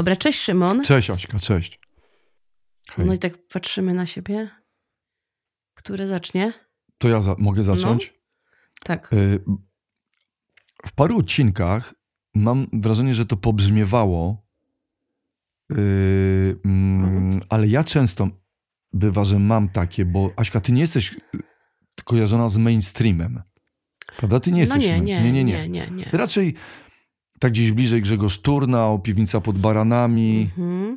Dobra, cześć Szymon. Cześć Aśka, cześć. Hej. No i tak patrzymy na siebie. Który zacznie? To ja mogę zacząć? No. Tak. W paru odcinkach mam wrażenie, że to pobrzmiewało, ale ja często bywa, że mam takie, bo Aśka, ty nie jesteś kojarzona z mainstreamem. Prawda? Ty nie jesteś. Nie. Raczej tak gdzieś bliżej Grzegorz Turnał, Piwnica pod Baranami.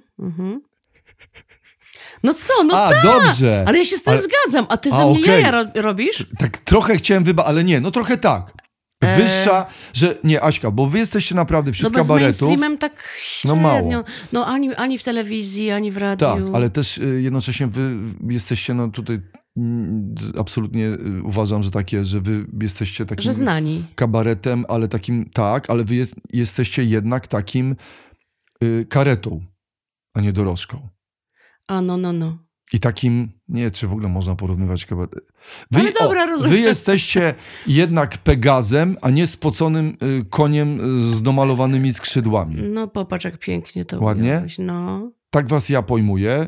No co, no tak! Dobrze! Ale ja się z tym zgadzam, a ty ze mnie jaja robisz? Tak trochę chciałem ale nie, no trochę tak. Wyższa, że nie, Aśka, bo wy jesteście naprawdę wśród kabaretów. Z mainstreamem tak średnio. No mało. No ani w telewizji, ani w radiu. Tak, ale też jednocześnie wy jesteście, no tutaj absolutnie uważam, że tak jest, że wy jesteście takim... Że znani. Kabaretem, ale takim, tak, ale wy jesteście jednak takim karetą, a nie dorożką. A no. I takim, nie, czy w ogóle można porównywać kabaret. Ale dobra, rozumiem. Wy jesteście jednak Pegazem, a nie spoconym koniem z domalowanymi skrzydłami. No popatrz, jak pięknie to ładnie? Ująłeś, no. Tak was ja pojmuję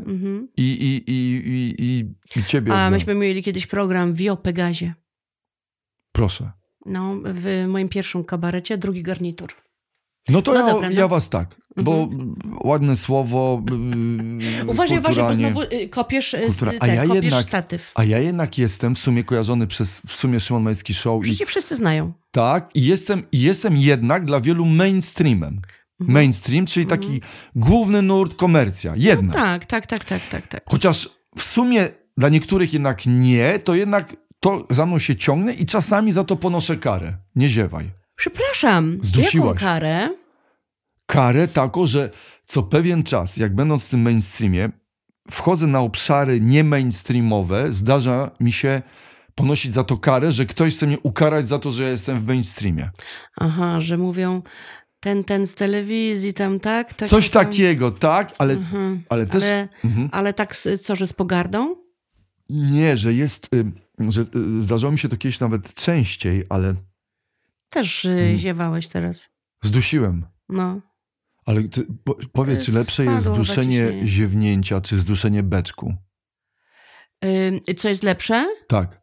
i ciebie. A myśmy mieli kiedyś program Wio Pegazie. Proszę. No, w moim pierwszym kabarecie, drugi garnitur. No to ja was tak, bo ładne słowo. Uważaj, bo znowu kopiesz statyw. A ja jednak jestem w sumie kojarzony przez Szymon Majewski Show. Przecież wszyscy znają. Tak, i jestem jednak dla wielu mainstreamem. Mainstream, czyli taki główny nurt, komercja. Jednak. No tak. Chociaż w sumie dla niektórych jednak nie, to jednak to za mną się ciągnie i czasami za to ponoszę karę. Nie ziewaj. Przepraszam, Zdusiłaś. Jaką karę? Karę taką, że co pewien czas, jak będąc w tym mainstreamie, wchodzę na obszary nie mainstreamowe, zdarza mi się ponosić za to karę, że ktoś chce mnie ukarać za to, że ja jestem w mainstreamie. Aha, że mówią ten z telewizji tam, tak? Coś takiego, tak, ale też... Ale tak, co, że z pogardą? Nie, że jest... że zdarzało mi się to kiedyś nawet częściej, ale... Też ziewałeś teraz. Zdusiłem. No. Ale powiedz, czy lepsze jest zduszenie ziewnięcia, czy zduszenie beczku? Co jest lepsze? Tak.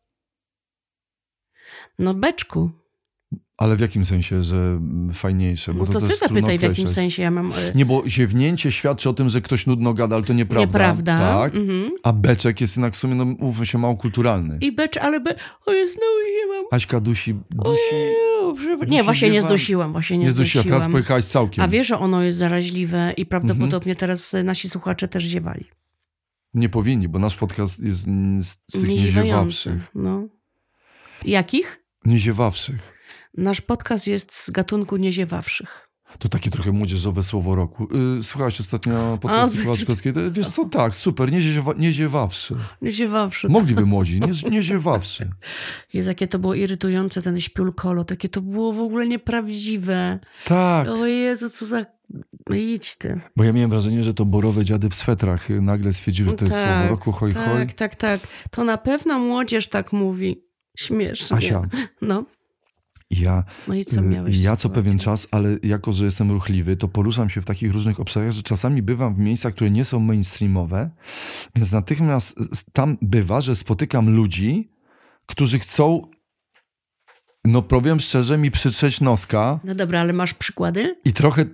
No beczku. Ale w jakim sensie, że fajniejsze? Bo no to ty zapytaj, w jakim sensie ja mam... Nie, bo ziewnięcie świadczy o tym, że ktoś nudno gada, ale to nieprawda. Nieprawda. Tak. A beczek jest jednak w sumie, no mówmy się, mało kulturalny. I o jest, no nie mam. Aśka dusi... Nie, właśnie nie zdusiłam. Nie zdusiła, teraz pojechałaś całkiem. A wiesz, że ono jest zaraźliwe i prawdopodobnie teraz nasi słuchacze też ziewali. Nie powinni, bo nasz podcast jest z tych nieziewawszych. No. Jakich? Nieziewawszych. Nasz podcast jest z gatunku nieziewawszych. To takie trochę młodzieżowe słowo roku. Słuchałaś ostatnio podcastu Kowalczykowskiego? Wiesz co, tak, super, nieziewawszy. Nieziewawszy. Mogliby młodzi, nieziewawszy. Jezu, jakie to było irytujące, ten śpiulkolo, takie to było w ogóle nieprawdziwe. Tak. O Jezu, co za... Idź ty. Bo ja miałem wrażenie, że to borowe dziady w swetrach nagle stwierdziły, że to jest słowo roku, hoj. Tak. To na pewno młodzież tak mówi. Śmiesznie. Asia. No. No i co miałeś? Ja co pewien czas, ale jako, że jestem ruchliwy, to poruszam się w takich różnych obszarach, że czasami bywam w miejscach, które nie są mainstreamowe, więc natychmiast tam bywa, że spotykam ludzi, którzy chcą, no powiem szczerze, mi przytrzeć noska. No dobra, ale masz przykłady? I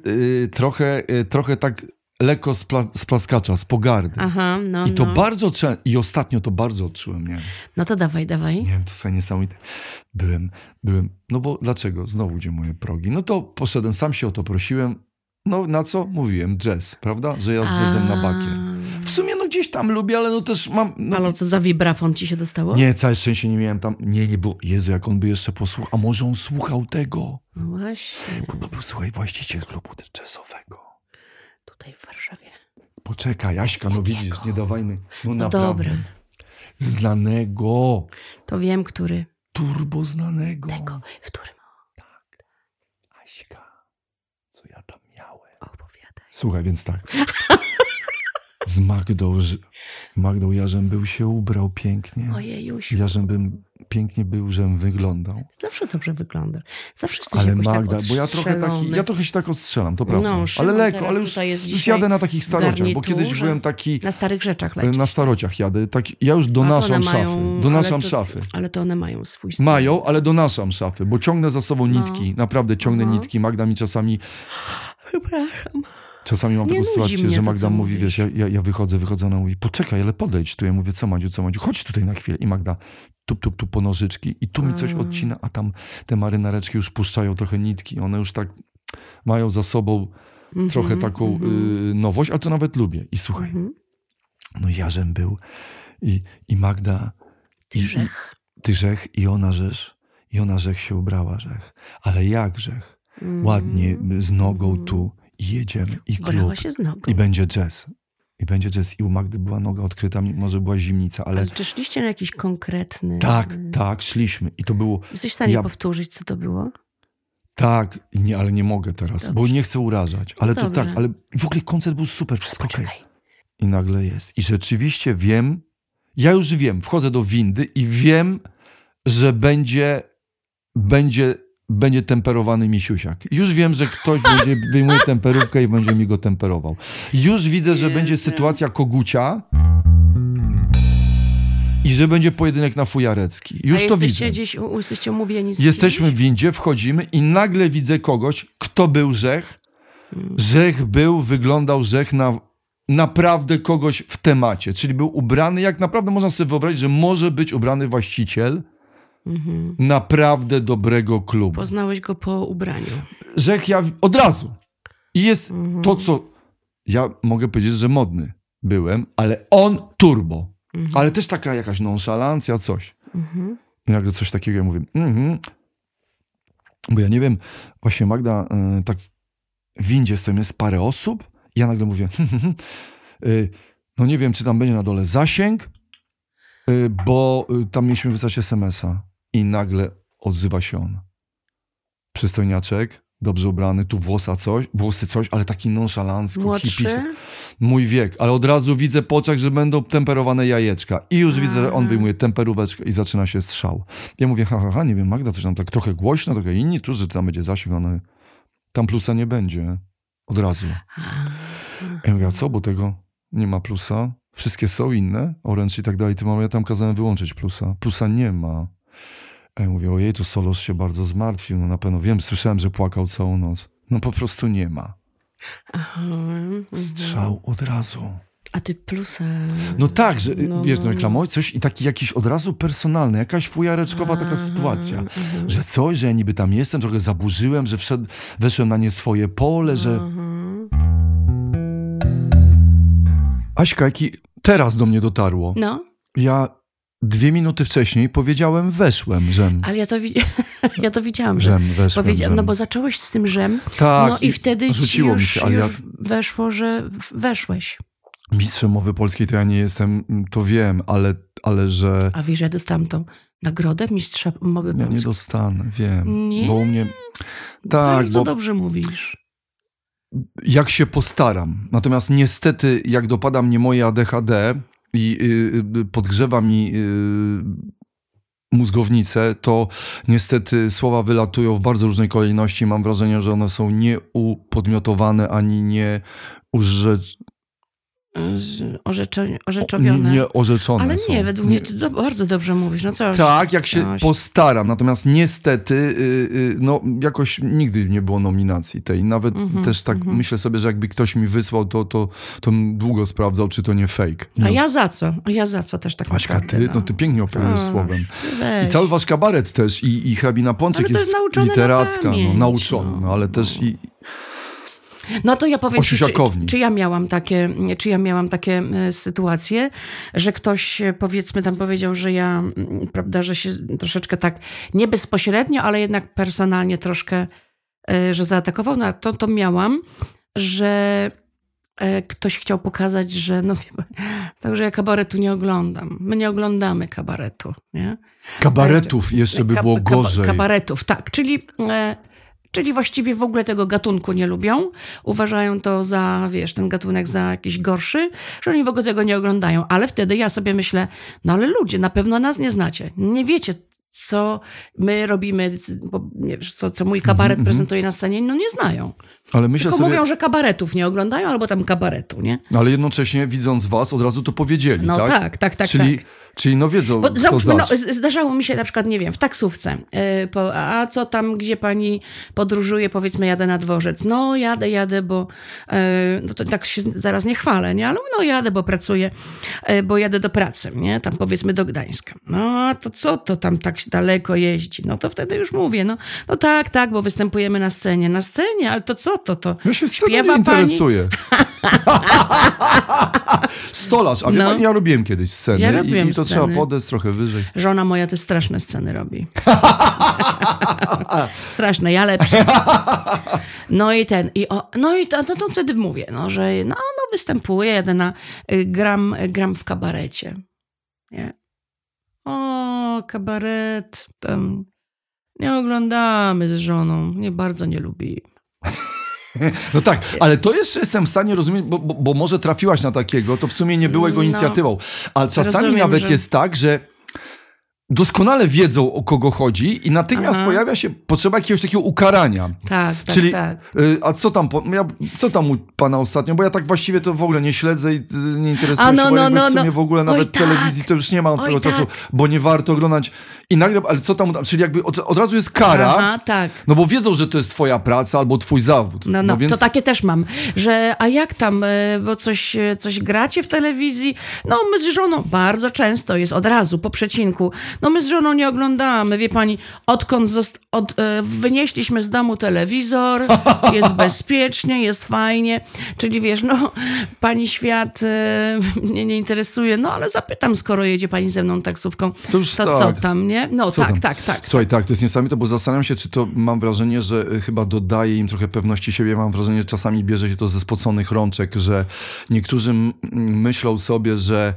trochę tak lekko z plaskacza, z pogardy. Aha, I to bardzo często, i ostatnio to bardzo odczułem, nie? No to dawaj. Nie wiem, to sobie niesamowite. Byłem, no bo dlaczego? Znowu gdzie moje progi? No to poszedłem, sam się o to prosiłem. No na co? Mówiłem, jazz, prawda? Że ja z jazzem na bakier. W sumie no gdzieś tam lubię, ale no też mam... No... Ale co za vibrafon ci się dostało? Nie, całe szczęście nie miałem tam, nie było. Jezu, jak on by jeszcze posłuchał, a może on słuchał tego? No właśnie. Bo to był, słuchaj, właściciel klubu jazzowego. Tutaj w Warszawie. Poczekaj, Jaśka, no widzisz, nie dawajmy. No naprawdę. Dobra. Znanego. To wiem, który. Turbo znanego. Tego, w którym? Tak. Aśka, co ja tam miałem? Opowiadaj. Słuchaj, więc tak. Z Magdą Jarzębył się ubrał pięknie. Ojejusiu. Jarzębym pięknie był, żem wyglądał. Zawsze dobrze wyglądasz. Zawsze jesteś Ale jakoś Magda, tak bo ja trochę się tak odstrzelam, to prawda. No, Szymon ale lekko, teraz ale już tutaj jest już jadę na takich starociach, bo kiedyś garniturze. byłem taki... Na starych rzeczach lecisz. Na starociach jadę. Ja już donaszam szafy. Donaszam szafy. Ale to one mają swój styl. Mają, ale donaszam szafy, bo ciągnę za sobą nitki. Naprawdę ciągnę nitki. Magda mi czasami... Przepraszam. Czasami mam Nie taką nudzi sytuację, mnie że to, Magda co mówi, mówisz. wiesz, ja wychodzę, ona mówi, poczekaj, ale podejdź tu. Ja mówię, co Madziu, chodź tutaj na chwilę. I Magda tup po nożyczki i tu mi coś odcina, a tam te marynareczki już puszczają trochę nitki. One już tak mają za sobą trochę taką nowość, ale to nawet lubię. I słuchaj, no ja żem był i Magda... Ty żech i ona żech się ubrała, żech. Ale jak żech? Ładnie, z nogą tu i jedziemy. I klub. Brała się z nogą. I będzie jazz. I u Magdy była noga odkryta, mimo że była zimnica, ale czy szliście na jakiś konkretny... Tak, szliśmy. I to było... Jesteś w stanie powtórzyć, co to było? Tak, ale nie mogę teraz, Dobrze. bo nie chcę urażać. Ale to Dobrze. tak, ale w ogóle koncert był super, wszystko okej. Poczekaj. I nagle jest. I rzeczywiście wiem, ja już wiem, wchodzę do windy i wiem, że będzie temperowany misiusiak. Już wiem, że ktoś wyjmuje temperówkę i będzie mi go temperował. Już widzę, że będzie sytuacja kogucia i że będzie pojedynek na fujarecki. Już to widzę. Jesteście umówieni z Jesteśmy w kimś? windzie, wchodzimy i nagle widzę kogoś, kto był żech. Wyglądał żech na naprawdę kogoś w temacie. Czyli był ubrany, jak naprawdę można sobie wyobrazić, że może być ubrany właściciel naprawdę dobrego klubu. Poznałeś go po ubraniu. Żech ja od razu. I jest to, co ja mogę powiedzieć, że modny byłem, ale on turbo. Ale też taka jakaś nonszalancja, coś. I nagle coś takiego ja mówię. Bo ja nie wiem, właśnie Magda, tak w windzie stoimy, jest parę osób i ja nagle mówię, no nie wiem, czy tam będzie na dole zasięg, bo tam mieliśmy wysłać SMS-a. I nagle odzywa się on. Przystojniaczek, dobrze ubrany, tu włosy coś, ale taki nonszalancko, Młodszy? Mój wiek, ale od razu widzę po oczach, że będą temperowane jajeczka. I już widzę, że on wyjmuje temperóweczkę i zaczyna się strzał. Ja mówię, nie wiem, Magda, coś tam tak trochę głośno, trochę inni, tu, że tam będzie zasięg, tam plusa nie będzie. Od razu. Ja mówię, a co, bo tego nie ma plusa? Wszystkie są inne, Orange i tak dalej. Ja tam kazałem wyłączyć plusa. Plusa nie ma. Ja mówię, ojej, to Solos się bardzo zmartwił. No na pewno wiem, słyszałem, że płakał całą noc. No po prostu nie ma. Strzał od razu. A ty plusa... No tak, że wiesz, reklamować coś i taki jakiś od razu personalny, jakaś fujareczkowa taka sytuacja. Że coś, że ja niby tam jestem, trochę zaburzyłem, że weszłem na nie swoje pole, że... Aśka, teraz do mnie dotarło. No. Ja 2 minuty wcześniej powiedziałem weszłem, żem. Ale ja to widziałam, że weszłem. No bo zacząłeś z tym żem, tak, no i wtedy rzuciło już, mi się, ale już weszło, że weszłeś. Mistrzem mowy polskiej to ja nie jestem, to wiem, ale że... A wiesz, ja dostałam tą nagrodę mistrza mowy polskiej. Ja nie dostanę, wiem. Nie? Bo u mnie... Tak, bardzo dobrze mówisz. Jak się postaram. Natomiast niestety, jak dopada mnie moje ADHD i podgrzewa mi mózgownicę, to niestety słowa wylatują w bardzo różnej kolejności. Mam wrażenie, że one są nieupodmiotowane ani nie orzeczowione. Nie orzeczone ale są. nie, według mnie ty bardzo dobrze mówisz. No coś. Tak, jak się postaram. Natomiast niestety no jakoś nigdy nie było nominacji tej. Nawet też tak myślę sobie, że jakby ktoś mi wysłał, to bym długo sprawdzał, czy to nie fake. A ja za co? Też tak Aśka, naprawdę. ty pięknie operujesz słowem. I cały wasz kabaret też. I hrabina Pączek jest literacka. Nauczony, ale też i... No to ja powiem ci, czy ja miałam takie sytuacje, że ktoś powiedzmy tam powiedział, że ja, prawda, że się troszeczkę tak nie bezpośrednio, ale jednak personalnie troszkę, że zaatakował. No to miałam, że ktoś chciał pokazać, że także ja kabaretu nie oglądam. My nie oglądamy kabaretu, nie? Kabaretów jeszcze by było gorzej. Kabaretów, tak. czyli właściwie w ogóle tego gatunku nie lubią. Uważają to za, ten gatunek za jakiś gorszy, że oni w ogóle tego nie oglądają. Ale wtedy ja sobie myślę, no ale ludzie, na pewno nas nie znacie. Nie wiecie, co my robimy, bo nie wiesz, co mój kabaret prezentuje na scenie, no nie znają. Ale myślę Tylko sobie... mówią, że kabaretów nie oglądają, albo tam kabaretu, nie? Ale jednocześnie widząc was, od razu to powiedzieli, no, tak? Tak. Czyli no wiedzą, bo, kto załóżmy, zaczął. zdarzało mi się na przykład, nie wiem, w taksówce. A co tam, gdzie pani podróżuje? Powiedzmy, jadę na dworzec. No jadę, bo no to tak się zaraz nie chwalę, nie? Ale no jadę, bo pracuję, bo jadę do pracy, nie? Tam powiedzmy do Gdańska. No a to co to tam tak daleko jeździ? No to wtedy już mówię, no tak, bo występujemy na scenie. Na scenie, ale to co to? Ja się Śpiewa nie pani? interesuje. Stolarz, a wie pani, ja robiłem kiedyś sceny Ja robiłem i to sceny. trzeba podejść trochę wyżej. Żona moja te straszne sceny robi. Straszne, ja lepsze. No i to wtedy mówię, że występuję, jadę gram w kabarecie. Nie? O, kabaret, tam nie oglądamy z żoną, bardzo nie lubimy. No tak, ale to jeszcze jestem w stanie rozumieć, bo może trafiłaś na takiego, to w sumie nie było jego inicjatywą. Ale czasami nawet jest tak, że doskonale wiedzą, o kogo chodzi i natychmiast pojawia się potrzeba jakiegoś takiego ukarania. Tak. Czyli, a co tam u pana ostatnio? Bo ja tak właściwie to w ogóle nie śledzę i nie interesuję się, w sumie w ogóle nawet telewizji to już nie mam tego czasu, bo nie warto oglądać. I nagle, ale co tam, czyli jakby od razu jest kara, aha, tak. No bo wiedzą, że to jest twoja praca albo twój zawód. No więc... to takie też mam, że a jak tam, bo coś gracie w telewizji? No my z żoną, bardzo często jest od razu, po przecinku, no my z żoną nie oglądamy, wie pani, odkąd wynieśliśmy z domu telewizor, jest bezpiecznie, jest fajnie, czyli wiesz, pani świat mnie nie interesuje, ale zapytam, skoro jedzie pani ze mną taksówką, to co tam, nie? No tak. Słuchaj, tak, to jest niesamowite, bo zastanawiam się, czy to mam wrażenie, że chyba dodaje im trochę pewności siebie. Mam wrażenie, że czasami bierze się to ze spoconych rączek, że niektórzy myślą sobie, że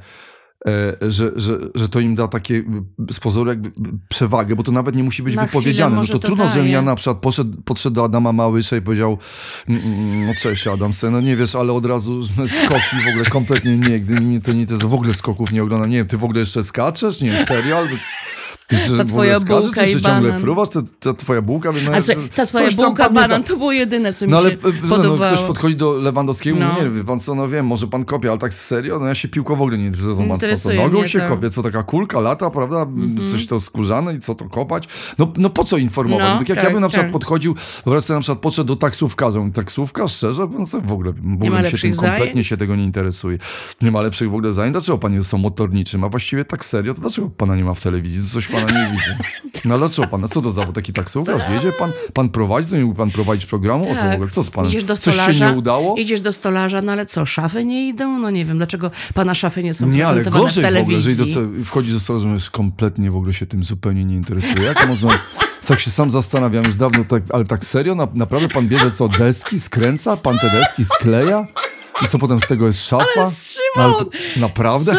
to im da takie z pozoru jakby przewagę, bo to nawet nie musi być wypowiedziane. No to trudno, żebym ja na przykład podszedł do Adama Małysza i powiedział no cześć Adam, no nie wiesz, ale od razu skoki w ogóle kompletnie nie, gdy mnie to nie interesuje, w ogóle skoków nie oglądam, nie wiem, ty w ogóle jeszcze skaczesz, nie wiem, serial? Ta twoja bułka i banan. Ciągle fruwasz, ta twoja bułka. Ta twoja bułka, banan, to było jedyne, co mi się podobało. Ktoś podchodzi do Lewandowskiego, nie wiem, wie pan co, wiem, może pan kopie, ale tak serio, ja się piłką w ogóle nie interesuję. Co to nogą się kopie, co taka kulka lata, prawda, coś to skórzane i co to kopać? No po co informować? Tak jak ja bym na przykład podchodził, wyobraź sobie na przykład podszedł do taksówkarza, taksówkarz, szczerze, w ogóle się tym kompletnie się tego nie interesuje. Nie ma lepszych w ogóle zajęć. Dlaczego pan jest motorniczym? A właściwie tak serio, to dlaczego pana nie ma w telewizji? Coś pana nie widzę. No dlaczego pan? Co to zawód taki taksówkarz? Jedzie pan prowadzi? To nie mógł pan prowadzić programu? Tak. O co w ogóle? Co z panem? Idziesz do Coś stolarza, się nie udało? Idziesz do stolarza, ale co, szafy nie idą? No nie wiem, dlaczego pana szafy nie są nie, prezentowane ale w telewizji. W ogóle, wchodzi do stolarza, że kompletnie w ogóle się tym zupełnie nie interesuje. Jak można... Tak się sam zastanawiam już dawno, ale tak serio? Naprawdę pan bierze co, deski? Skręca? Pan te deski skleja? I co potem z tego jest szafa? Ale Szymon, naprawdę?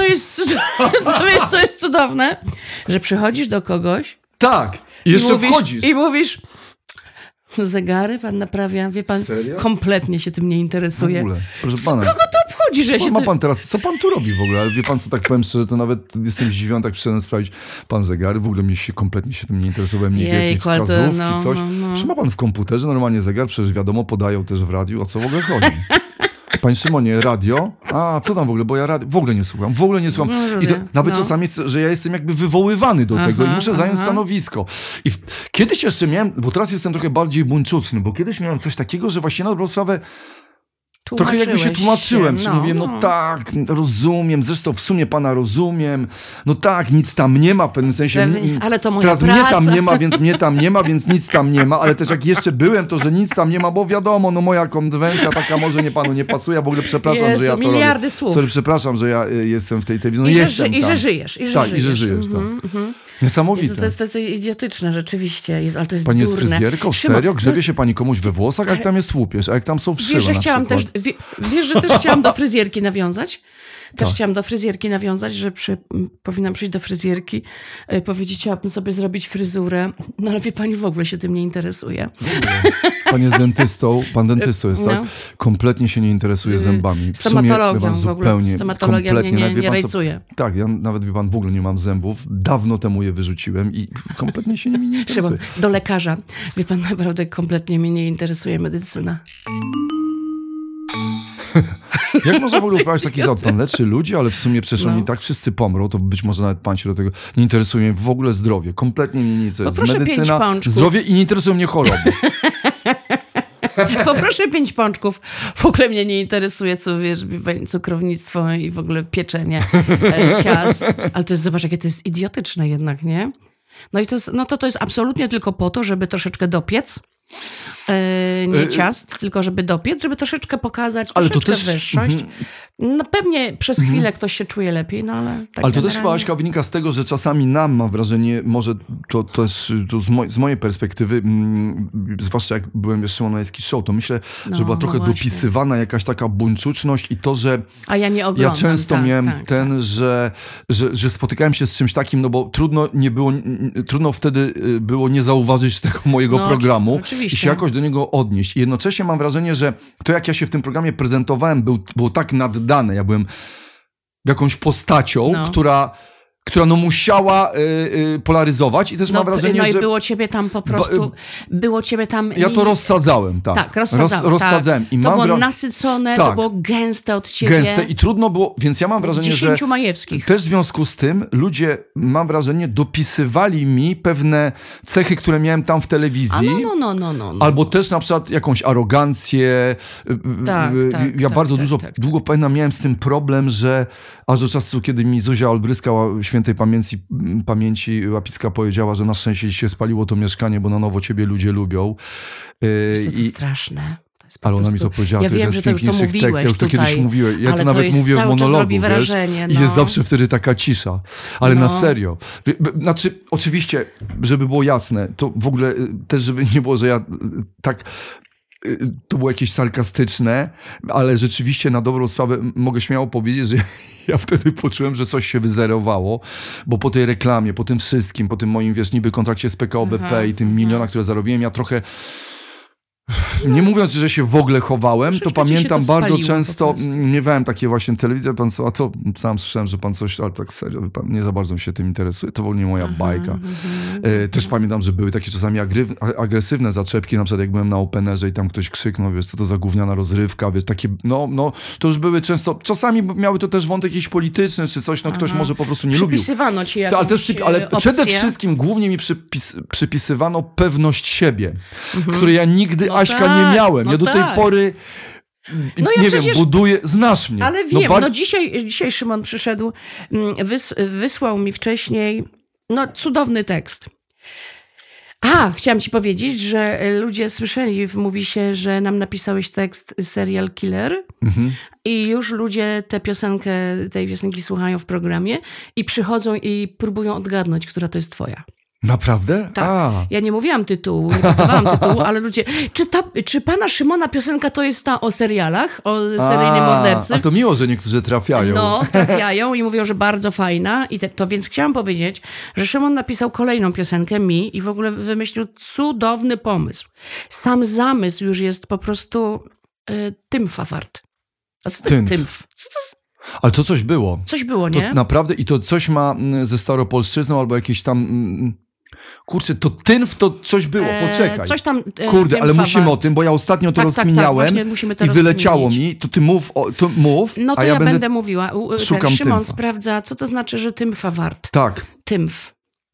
Co jest cudowne? Że przychodzisz do kogoś... Tak, i jeszcze wchodzisz. I mówisz... Zegary pan naprawia, wie pan, serio? Kompletnie się tym nie interesuje. W ogóle, proszę pana. Kogo to obchodzi, że się... Ma pan teraz, co pan tu robi w ogóle? Ale wie pan co, tak powiem szczerze, to nawet jestem zdziwiony, tak przyszedłem sprawdzić. Pan zegary, w ogóle kompletnie się tym nie interesowałem, nie jakieś wskazówki, coś. Czy ma pan w komputerze normalnie zegar? Przecież wiadomo, podają też w radiu, o co w ogóle chodzi. Panie Szymonie, radio? A, co tam w ogóle? Bo ja w ogóle nie słucham. I to nawet czasami jest, że ja jestem jakby wywoływany do tego i muszę zająć stanowisko. I kiedyś jeszcze miałem, bo teraz jestem trochę bardziej buńczuczny, bo kiedyś miałem coś takiego, że właśnie na dobrą sprawę trochę jakby się tłumaczyłem, czyli mówiłem, tak, rozumiem, zresztą w sumie pana rozumiem, tak, nic tam nie ma w pewnym sensie. Ale to moja teraz praca. mnie tam nie ma, więc nic tam nie ma, ale też jak jeszcze byłem, to że nic tam nie ma, bo wiadomo, moja konwencja taka może panu nie pasuje, ja w ogóle przepraszam, że ja to miliardy robię. słów. Sorry, przepraszam, że ja jestem w tej telewizji. I że żyjesz. Tak, i że żyjesz. Niesamowite. To jest idiotyczne rzeczywiście, ale to jest pani durne. Pani jest fryzjerką? Serio? Grzebie się pani komuś we włosach? A jak tam jest łupież? A jak tam są wszyły? Wiesz, że też chciałam do fryzjerki nawiązać, Też Tak. chciałam do fryzjerki nawiązać, że powinnam przyjść do fryzjerki, powiedzieć, chciałabym sobie zrobić fryzurę, no ale wie pani, w ogóle się tym nie interesuje. Pan jest dentystą, pan dentystą jest, tak? Kompletnie się nie interesuje zębami. Stomatologią w ogóle. Stomatologia mnie nie rajcuje. Tak, ja nawet, wie pan, w ogóle nie mam zębów. Dawno temu je wyrzuciłem i kompletnie się nimi nie interesuje. Do lekarza. Wie pan, naprawdę kompletnie mnie nie interesuje medycyna. Jak można w ogóle wprowadzić taki zawód? Pan leczy ludzi, ale w sumie przecież oni tak wszyscy pomrą, to być może nawet pan się do tego nie interesuje. Mnie w ogóle zdrowie. Kompletnie mnie nie interesuje. Medycyna, zdrowie i nie interesują mnie choroby. Poproszę 5 pączków. W ogóle mnie nie interesuje, cukrownictwo i w ogóle pieczenie ciast. Ale to jest, zobacz, jakie to jest idiotyczne jednak, nie? No i to jest absolutnie tylko po to, żeby troszeczkę dopiec. Nie ciast, tylko żeby dopiec, żeby troszeczkę pokazać troszeczkę wyższość. No pewnie przez chwilę ktoś się czuje lepiej, no ale tak. Ale to też chyba, Aśka, wynika z tego, że czasami mam wrażenie, może to też z mojej perspektywy, zwłaszcza jak byłem w Szymonowiecki Show, to myślę, że była trochę dopisywana jakaś taka buńczuczność i to, że a ja nie oglądam. Ja często miałem że spotykałem się z czymś takim, no bo trudno wtedy było nie zauważyć tego mojego programu oczywiście. I się jakoś do niego odnieść. I jednocześnie mam wrażenie, że to, jak ja się w tym programie prezentowałem, było tak naddane. Ja byłem jakąś postacią, która musiała polaryzować i też mam wrażenie, że... No i było ciebie tam po prostu... Było ciebie tam... Ja to rozsadzałem, tak. Tak, rozsadzałem. Tak. I to było nasycone, to było gęste od ciebie. Gęste i trudno było, więc ja mam wrażenie, 10 że... Majewskich. Też w związku z tym ludzie, mam wrażenie, dopisywali mi pewne cechy, które miałem tam w telewizji. No. Albo też na przykład jakąś arogancję. Ja bardzo długo pamiętam, miałem z tym problem, że aż do czasu, kiedy mi Zuzia Olbryska, świętej pamięci Łapiska, powiedziała, że na szczęście się spaliło to mieszkanie, bo na nowo ciebie ludzie lubią. To straszne. Ale ona mi to powiedziała, ja wiem, że to już to mówiłeś tekst, ja już to kiedyś mówiłem. Ja to nawet mówię w monologu, i jest zawsze wtedy taka cisza. Ale na serio. Znaczy, oczywiście, żeby było jasne, to w ogóle też, żeby nie było, że ja tak... To było jakieś sarkastyczne, ale rzeczywiście na dobrą sprawę mogę śmiało powiedzieć, że ja wtedy poczułem, że coś się wyzerowało, bo po tej reklamie, po tym wszystkim, po tym moim, niby kontrakcie z PKO BP i tym milionach, które zarobiłem, ja trochę... Nie mówiąc, że się w ogóle chowałem, to pamiętam bardzo często, miewałem takie właśnie telewizje, pan co, a to sam słyszałem, że pan coś, ale tak serio, pan nie za bardzo się tym interesuje, to w ogóle nie moja bajka. Też pamiętam, że były takie czasami agresywne zaczepki, na przykład jak byłem na Openerze i tam ktoś krzyknął, co to za gówniana rozrywka, takie, to już były często, czasami miały to też wątek jakiś polityczny, czy coś, ktoś może po prostu nie lubił. Przypisywano ci jakąś ale przede wszystkim głównie mi przypisywano pewność siebie, której ja nigdy Aśka nie miałem. Ja do tej pory buduję, znasz mnie. Ale wiem, dzisiaj Szymon przyszedł, wysłał mi wcześniej cudowny tekst. Chciałam ci powiedzieć, że ludzie słyszeli, mówi się, że nam napisałeś tekst Serial Killer i już ludzie tej piosenki słuchają w programie i przychodzą i próbują odgadnąć, która to jest twoja. Naprawdę? Tak. Ja nie mówiłam tytułu, nie podawałam tytułu, ale ludzie... Czy pana Szymona piosenka to jest ta o serialach, o seryjnym mordercy? A to miło, że niektórzy trafiają. Trafiają i mówią, że bardzo fajna. Więc chciałam powiedzieć, że Szymon napisał kolejną piosenkę mi i w ogóle wymyślił cudowny pomysł. Sam zamysł już jest po prostu tymfa wart. A co to jest tymf? Co to jest? Ale to coś było. Coś było, nie? To naprawdę, i to coś ma ze staropolszczyzną albo jakieś tam... Kurczę, to tynf to coś było, poczekaj. Coś tam... Kurde, ale musimy o tym, bo ja ostatnio to rozkminiałem i wyleciało mi. To ty mów, no to a ja będę mówiła. Szukam Szymon tymfa. sprawdza, co to znaczy, że tymfa wart. Tak. Tymf.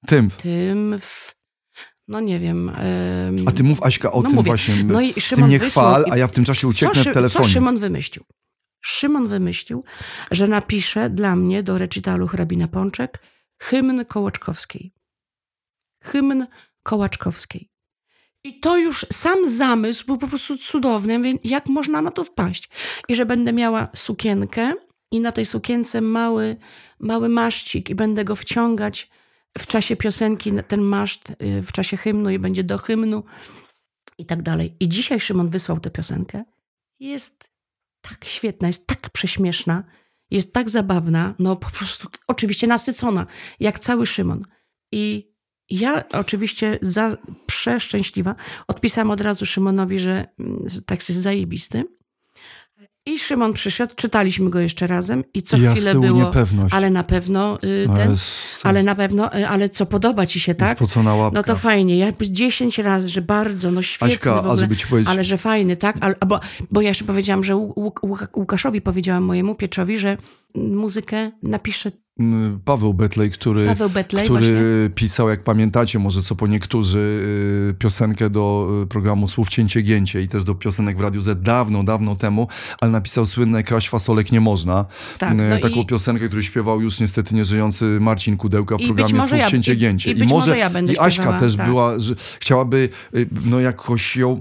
No nie wiem. A ty mów, Aśka, o tym mówię. właśnie. No i Szymon ty mnie chwal, a ja w tym czasie ucieknę w telefonie. Co Szymon wymyślił? Szymon wymyślił, że napisze dla mnie do recitalu hrabina Pączek hymn Kołaczkowskiej. Hymn Kołaczkowskiej. I to już sam zamysł był po prostu cudowny. Więc jak można na to wpaść? I że będę miała sukienkę i na tej sukience mały maszcik i będę go wciągać w czasie piosenki, ten maszt w czasie hymnu i będzie do hymnu i tak dalej. I dzisiaj Szymon wysłał tę piosenkę. Jest tak świetna, jest tak prześmieszna. jest tak zabawna, no po prostu oczywiście nasycona, jak cały Szymon. I ja oczywiście przeszczęśliwa odpisałam od razu Szymonowi, że tekst jest zajebisty. I Szymon przyszedł, czytaliśmy go jeszcze razem i co chwilę było, niepewność. ale na pewno ale co podoba ci się, tak? Spocona łapka. No to fajnie, ja 10 razy, że bardzo, no świetny Aśka, w ogóle, a żeby ci powiedzieć... ale że fajny, tak? Bo ja jeszcze powiedziałam, że Łukaszowi powiedziałam mojemu Pieczowi, że muzykę napisze Paweł Betlej, który pisał, jak pamiętacie, może co po niektórzy, piosenkę do programu Słów Cięcie Gięcie i też do piosenek w Radiu Z dawno temu, ale napisał słynne Kraść fasolek nie można. Tak, taką piosenkę, którą śpiewał już niestety nieżyjący Marcin Kudełka w programie Słów Cięcie Gięcie. I może ja będę i Aśka śpiewała, też była, że chciałaby jakoś ją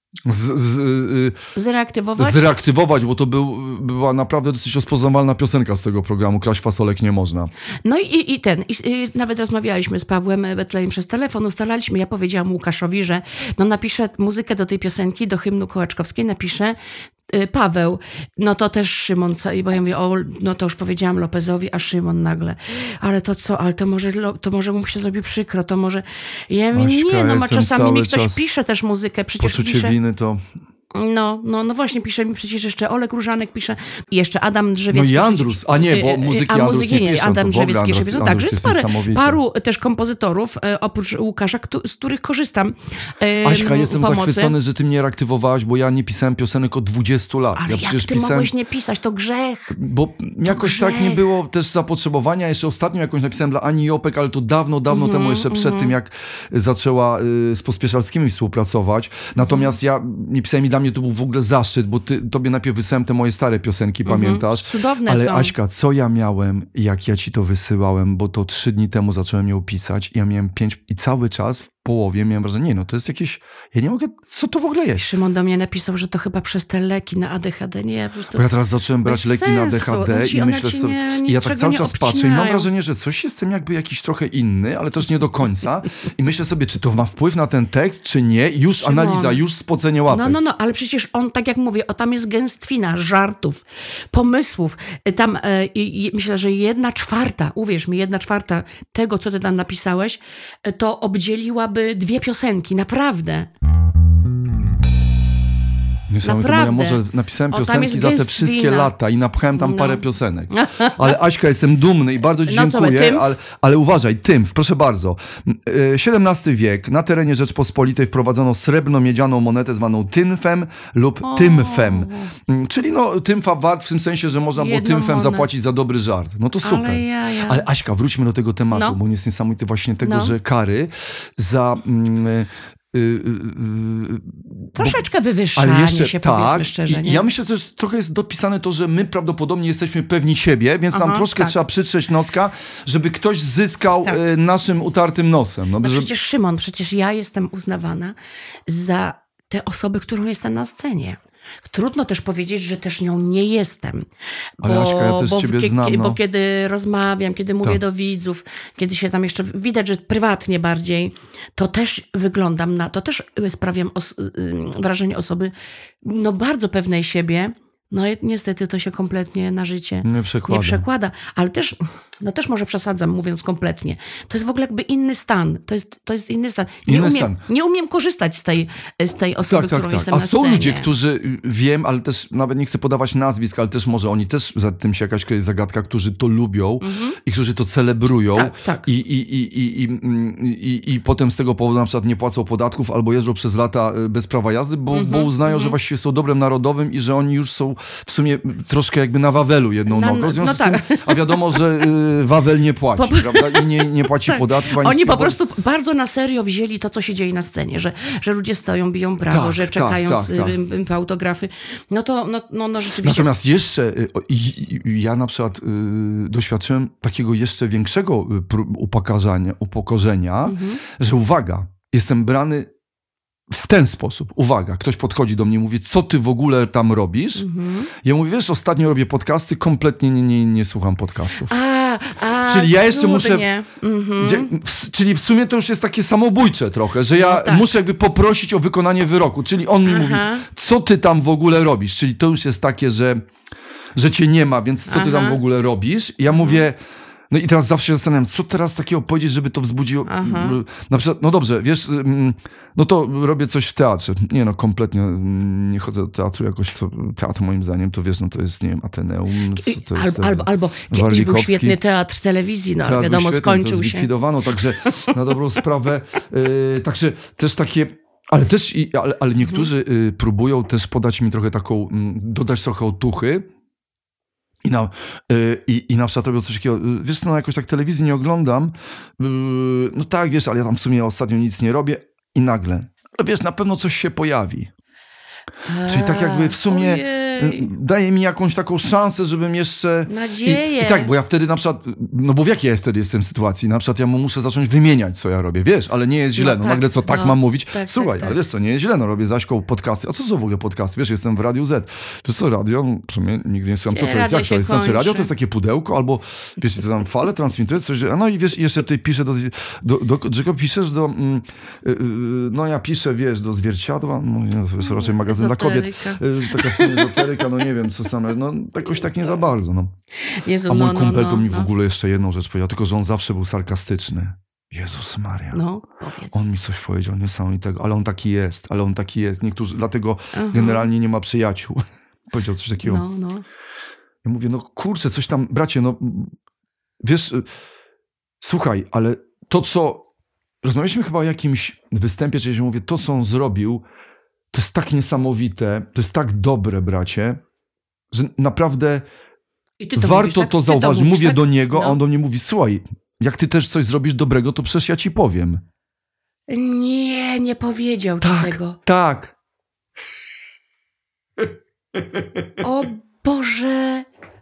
zreaktywować, bo to była naprawdę dosyć rozpoznawalna piosenka z tego programu Kraść fasolek nie można. No i nawet rozmawialiśmy z Pawłem Betlejem przez telefon, ustalaliśmy, ja powiedziałam Łukaszowi, że napiszę muzykę do tej piosenki, do hymnu Kołaczkowskiej, napiszę Paweł, no to też Szymon, bo ja mówię, no to już powiedziałam Lopezowi, a Szymon nagle, ale to co, ale to może mu się zrobi przykro, to może, ja mówię, nie, czasami mi ktoś pisze też muzykę, przecież poczucie pisze. Winy to... No właśnie, pisze mi przecież jeszcze Olek Różanek pisze i jeszcze Adam Drzewiecki. No i Andrus, bo muzyki Andrus nie piszą. Adam Drzewiecki jeszcze pisze. Także jest paru też kompozytorów, oprócz Łukasza, z których korzystam. Aśka, jestem zachwycony, że ty mnie reaktywowałaś, bo ja nie pisałem piosenek od 20 lat. Ale jak ty mogłeś nie pisać, to grzech. Bo jakoś tak nie było też zapotrzebowania. Jeszcze ostatnio jakąś napisałem dla Ani Jopek, ale to dawno temu, jeszcze przed tym, jak zaczęła z Pospieszalskimi współpracować. Natomiast ja nie pisałem i dla mnie to był w ogóle zaszczyt, bo tobie najpierw wysłałem te moje stare piosenki, pamiętasz? Cudowne ale są. Aśka, co ja miałem, jak ja ci to wysyłałem, bo to 3 dni temu zacząłem ją pisać i ja miałem 5 i cały czas w połowie miałem wrażenie, to jest jakieś, ja nie mogę, co to w ogóle jest? Szymon do mnie napisał, że to chyba przez te leki na ADHD, nie? Po prostu bo ja teraz zacząłem brać leki na ADHD i myślę sobie, i ja tak cały czas patrzę i mam wrażenie, że coś jestem jakby jakiś trochę inny, ale też nie do końca i myślę sobie, czy to ma wpływ na ten tekst, czy nie, i już Szymon, analiza, już spocenie łapek. No, ale przecież on, tak jak mówię, tam jest gęstwina żartów, pomysłów, tam myślę, że 1/4, uwierz mi, 1/4 tego, co ty tam napisałeś, to obdzieliłaby 2 piosenki, naprawdę. Niesamowite, bo ja może napisałem piosenki za te wszystkie lata i napchałem tam parę piosenek. Ale Aśka, jestem dumny i bardzo ci dziękuję, ale uważaj, Tymf, proszę bardzo. XVII wiek, na terenie Rzeczpospolitej wprowadzono srebrno-miedzianą monetę zwaną tynfem lub tymfem. Czyli tymfa wart w tym sensie, że można było tymfem zapłacić za dobry żart. No to super. Ale Aśka, wróćmy do tego tematu, bo on jest niesamowity właśnie tego, że kary za... troszeczkę wywyższanie się, powiedzmy szczerze. I ja myślę, że też trochę jest dopisane to, że my prawdopodobnie jesteśmy pewni siebie, więc nam troszkę trzeba przytrzeć nocka, żeby ktoś zyskał naszym utartym nosem. Przecież Szymon, ja jestem uznawana za tę osobę, którą jestem na scenie. Trudno też powiedzieć, że też nią nie jestem. Ale Aśka, ja też ciebie znam. Bo kiedy rozmawiam, kiedy mówię do widzów, kiedy się tam jeszcze widać, że prywatnie bardziej, to też wyglądam to też sprawiam wrażenie osoby bardzo pewnej siebie. No niestety to się kompletnie na życie nie przekłada. Ale też, też może przesadzam, mówiąc kompletnie. To jest w ogóle jakby inny stan. To jest inny stan. Nie umiem korzystać z tej osoby, którą jestem na scenie. A są ludzie, którzy, wiem, ale też nawet nie chcę podawać nazwisk, ale też może oni też, za tym się jakaś kryje zagadka, którzy to lubią i którzy to celebrują. Tak. I potem z tego powodu na przykład nie płacą podatków albo jeżdżą przez lata bez prawa jazdy, bo uznają, że właściwie są dobrem narodowym i że oni już są w sumie troszkę jakby na Wawelu jedną nogą. W związku z tym, a wiadomo, że Wawel nie płaci, prawda? I nie płaci podatków. Oni po prostu bardzo na serio wzięli to, co się dzieje na scenie, że ludzie stoją, biją brawo, że czekają po autografy. No rzeczywiście. Natomiast jeszcze ja na przykład doświadczyłem takiego jeszcze większego upokorzenia, że uwaga, jestem brany w ten sposób. Uwaga, ktoś podchodzi do mnie i mówi, co ty w ogóle tam robisz? Ja mówię, wiesz, ostatnio robię podcasty, kompletnie nie słucham podcastów. Czyli ja jeszcze muszę... Czyli w sumie to już jest takie samobójcze trochę, że ja muszę jakby poprosić o wykonanie wyroku. Czyli on mi mówi, co ty tam w ogóle robisz? Czyli to już jest takie, że że cię nie ma, więc co ty tam w ogóle robisz? I ja mówię, no i teraz zawsze się zastanawiam, co teraz takiego powiedzieć, żeby to wzbudziło... Na przykład, no dobrze, wiesz, no to robię coś w teatrze. Nie no, kompletnie nie chodzę do teatru jakoś. Teatr moim zdaniem to wiesz, no to jest, nie wiem, Ateneum. To jest albo kiedyś był świetny teatr telewizji, no ale wiadomo, świetny, skończył się. Zlikwidowano, także na dobrą sprawę. Także też takie... Ale niektórzy próbują też podać mi trochę taką, dodać trochę otuchy. I na przykład robią coś takiego, wiesz, no jakoś tak telewizji nie oglądam, no tak, wiesz, ale ja tam w sumie ostatnio nic nie robię i nagle, wiesz, na pewno coś się pojawi. Czyli tak jakby w sumie daje mi jakąś taką szansę, żebym jeszcze... Nadzieję. I tak, bo ja wtedy na przykład, no bo w jakiej ja wtedy jestem sytuacji? Na przykład ja mu muszę zacząć wymieniać, co ja robię, wiesz, ale nie jest źle, no tak, nagle co, tak mam mówić? Tak, słuchaj, ale wiesz co, nie jest źle, no robię z Aśką podcasty. A co są w ogóle podcasty? Wiesz, jestem w Radiu Z. Wiesz co, radio, w sumie nigdy nie słucham, co to jest, jak to jest? Znaczy radio to jest takie pudełko, albo wiesz, to tam fale transmituje coś, no i wiesz, jeszcze tutaj piszę do czego piszesz? No ja piszę, wiesz, do Zwierciadła, no to jest raczej magazyn dla kobiet. Taka ezoteryka, no nie wiem, co same, no jakoś tak nie za bardzo, no. Jezu, a mój kumpel to mi w ogóle jeszcze jedną rzecz powiedział, tylko że on zawsze był sarkastyczny. Jezus Maria. No, powiedz. On mi coś powiedział niesamowitego, ale on taki jest. Niektórzy, dlatego generalnie nie ma przyjaciół. Powiedział coś takiego. No. Ja mówię, no kurczę, coś tam, bracie, no wiesz, słuchaj, ale to, co rozmawialiśmy chyba o jakimś występie, czyli mówię, to, co on zrobił, to jest tak niesamowite, to jest tak dobre, bracie, że naprawdę warto mówisz, tak? to zauważyć. Mówię tak? do niego, a on do mnie mówi, słuchaj, jak ty też coś zrobisz dobrego, to przecież ja ci powiem. Nie powiedział ci tego. Tak. O Boże,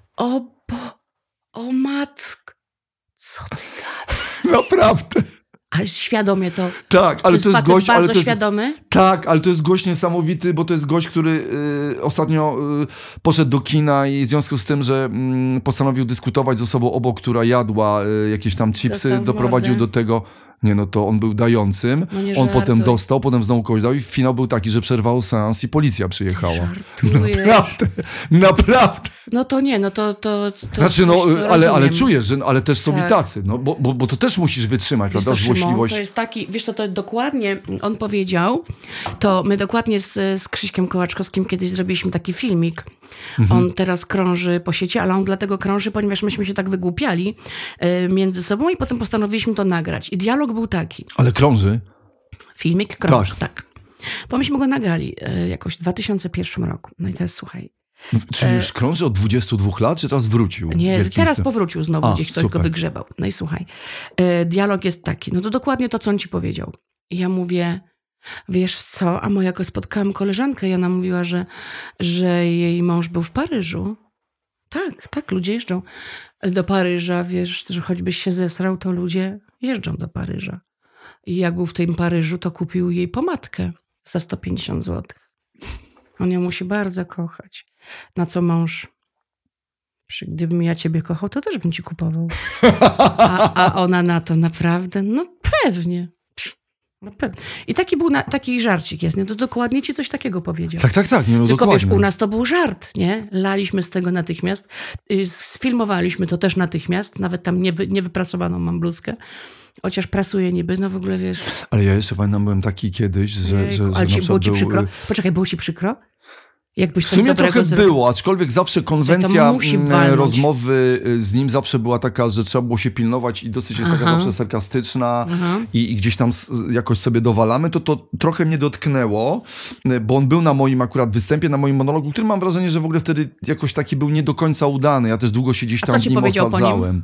o matko, co ty gadasz? Naprawdę. Ale świadomie to. Tak, ale to jest gość, bardzo świadomy. Tak, ale to jest gość niesamowity, bo to jest gość, który ostatnio poszedł do kina i w związku z tym, że postanowił dyskutować z osobą obok, która jadła jakieś tam chipsy, doprowadził do tego. Nie, no to on był dającym, on potem dostał, potem znowu kogoś dał i finał był taki, że przerwał seans i policja przyjechała. Naprawdę. No to nie, no to znaczy, no, ale czujesz, że ale też są i tacy, no, bo to też musisz wytrzymać, prawda, złośliwość. To jest taki, wiesz co, to dokładnie on powiedział, to my dokładnie z Krzyśkiem Kołaczkowskim kiedyś zrobiliśmy taki filmik. On teraz krąży po sieci, ale on dlatego krąży, ponieważ myśmy się tak wygłupiali między sobą i potem postanowiliśmy to nagrać. I dialog był taki. Ale krąży? Filmik krąży, tak. Bo myśmy go nagrali jakoś w 2001 roku. No i teraz słuchaj. Czyli już krąży od 22 lat, czy teraz wrócił? Nie, teraz powrócił znowu, gdzieś ktoś go wygrzebał. No i słuchaj, dialog jest taki, no to dokładnie to, co on ci powiedział. I ja mówię, wiesz co, a moja spotkałam koleżankę i ona mówiła, że jej mąż był w Paryżu. Tak, ludzie jeżdżą do Paryża, wiesz, że choćbyś się zesrał, to ludzie jeżdżą do Paryża. I jak był w tym Paryżu, to kupił jej pomadkę za 150 zł. On ją musi bardzo kochać. Na co mąż, gdybym ja ciebie kochał, to też bym ci kupował. A ona na to, naprawdę? No pewnie. I taki był taki żarcik jest, nie? To dokładnie ci coś takiego powiedział. Tak. Nie, no tylko dokładnie. wiesz, u nas to był żart, nie? Laliśmy z tego natychmiast. Sfilmowaliśmy to też natychmiast. Nawet tam niewyprasowaną mam bluzkę. Chociaż prasuje niby, no w ogóle wiesz. Ale ja jeszcze pamiętam, byłem taki kiedyś, że ale było ci przykro? Poczekaj, było ci przykro? Jakbyś w sumie trochę było, aczkolwiek zawsze konwencja rozmowy z nim zawsze była taka, że trzeba było się pilnować i dosyć jest taka zawsze sarkastyczna i gdzieś tam jakoś sobie dowalamy, to trochę mnie dotknęło, bo on był na moim akurat występie, na moim monologu, który mam wrażenie, że w ogóle wtedy jakoś taki był nie do końca udany. Ja też długo się gdzieś tam z nim osadzałem.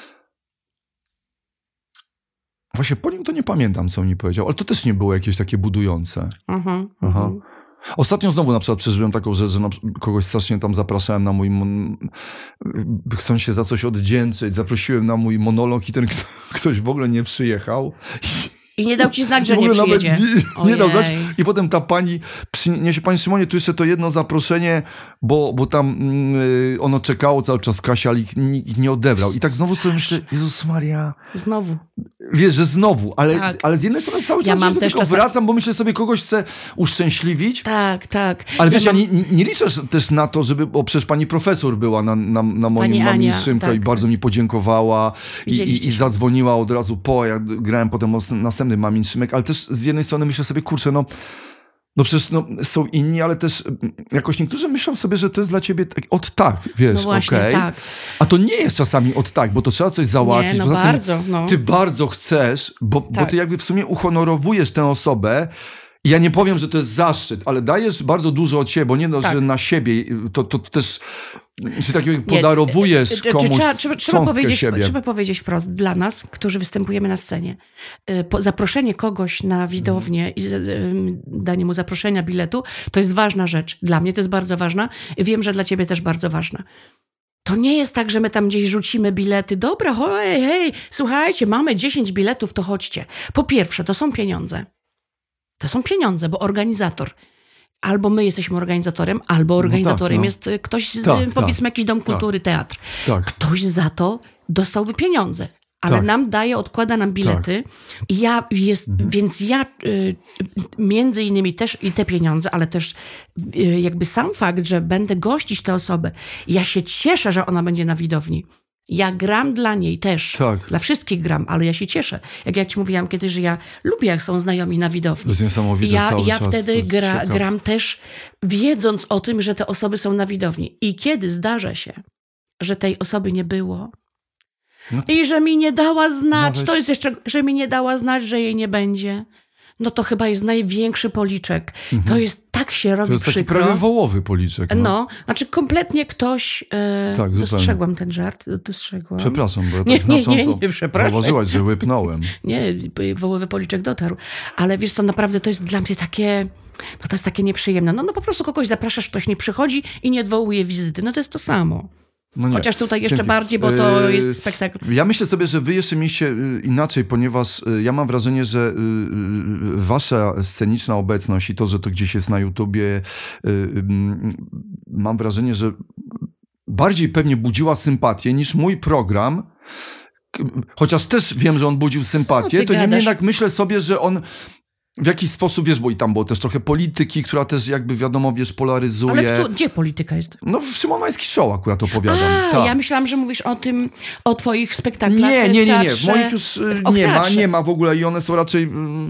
Właśnie po nim to nie pamiętam, co on mi powiedział, ale to też nie było jakieś takie budujące. Ostatnio znowu na przykład przeżyłem taką rzecz, że kogoś strasznie tam zapraszałem na mój... chcąc się za coś odwdzięczyć, zaprosiłem na mój monolog i ten ktoś w ogóle nie przyjechał. I nie dał ci znać, że nie przyjedzie. Nie dał znać. I potem ta pani przyniesie, panie Szymonie, tu jeszcze to jedno zaproszenie, bo tam ono czekało cały czas w kasie, ale nikt nie odebrał. I tak znowu sobie myślę, Jezus Maria. Znowu. wiesz, że znowu, Tak. ale z jednej strony cały Ja czas mam do też tego czasami- wracam, bo myślę sobie, kogoś chcę uszczęśliwić. Tak. Ale wiesz, ja mam- nie liczę też na to, bo przecież pani profesor była na moim Pani Ania, Mamim Szymko tak, i bardzo mi podziękowała Widzieliście i się. zadzwoniła od razu ja grałem potem następny Mamin Szymek, ale też z jednej strony myślę sobie, kurczę, no przecież są inni, ale też jakoś niektórzy myślą sobie, że to jest dla ciebie tak, wiesz, No właśnie, okej. tak. A to nie jest czasami tak, bo to trzeba coś załatwić. Nie, no Poza tym bardzo, no. Ty bardzo chcesz, bo Tak. ty jakby w sumie uhonorowujesz tę osobę. I ja nie powiem, że to jest zaszczyt, ale dajesz bardzo dużo od siebie, bo nie Tak. że na siebie, to też, czy tak jakby podarowujesz komuś cząstkę siebie. Trzeba powiedzieć wprost, dla nas, którzy występujemy na scenie, zaproszenie kogoś na widownię i danie mu zaproszenia, biletu, to jest ważna rzecz. Dla mnie to jest bardzo ważna. Wiem, że dla ciebie też bardzo ważna. To nie jest tak, że my tam gdzieś rzucimy bilety. Dobra, hej, słuchajcie, mamy 10 biletów, to chodźcie. Po pierwsze, to są pieniądze. To są pieniądze, bo organizator, albo my jesteśmy organizatorem, albo organizatorem jest ktoś z, powiedzmy, jakiś dom kultury, teatr. Tak. Ktoś za to dostałby pieniądze, ale nam odkłada nam bilety. I więc ja między innymi też i te pieniądze, ale też jakby sam fakt, że będę gościć tę osobę, ja się cieszę, że ona będzie na widowni. Ja gram dla niej też. Tak. Dla wszystkich gram, ale ja się cieszę. Jak ja ci mówiłam kiedyś, że ja lubię, jak są znajomi na widowni. To jest niesamowite Ja wtedy gram też, wiedząc o tym, że te osoby są na widowni. I kiedy zdarza się, że tej osoby nie było i że mi nie dała znać, to jest jeszcze, że mi nie dała znać, że jej nie będzie, no to chyba jest największy policzek. To jest, tak się robi to jest przykro. taki prawie wołowy policzek. Znaczy kompletnie ktoś... dostrzegłam ten żart, dostrzegłam. Przepraszam, bo ja Nie, tak znacząco nie, przepraszam. zauważyłaś, że łypnąłem. Nie, wołowy policzek dotarł. Ale wiesz, to naprawdę to jest dla mnie takie... No to jest takie nieprzyjemne. No po prostu kogoś zapraszasz, ktoś nie przychodzi i nie odwołuje wizyty. No to jest to samo. No nie. Chociaż tutaj jeszcze bardziej, bo to jest spektakl. Ja myślę sobie, że wy jeszcze mieliście inaczej, ponieważ ja mam wrażenie, że wasza sceniczna obecność i to, że to gdzieś jest na YouTubie, mam wrażenie, że bardziej pewnie budziła sympatię niż mój program. Chociaż też wiem, że on budził sympatię, to niemniej jednak myślę sobie, że on w jakiś sposób, wiesz, bo i tam było też trochę polityki, która też jakby wiadomo, wiesz, polaryzuje. Ale gdzie polityka jest? No w Szymonański Show akurat opowiadam. Ja myślałam, że mówisz o twoich spektaklach. Nie. W moich już nie ma w ogóle i one są raczej...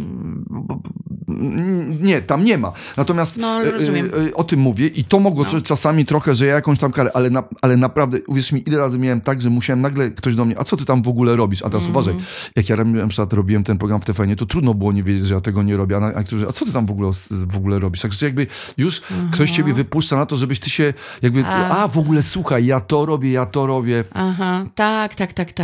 Nie, tam nie ma. Natomiast o tym mówię i to mogło czasami trochę, że ja jakąś tam karę, ale naprawdę, uwierz mi, ile razy miałem tak, że musiałem nagle ktoś do mnie, a co ty tam w ogóle robisz? A teraz uważaj, jak ja na przykład robiłem ten program w TVN, to trudno było nie wiedzieć, że ja tego nie robię, a co ty tam w ogóle robisz? Także jakby już ktoś ciebie wypuszcza na to, żebyś ty się jakby, w ogóle słuchaj, ja to robię. Aha, tak.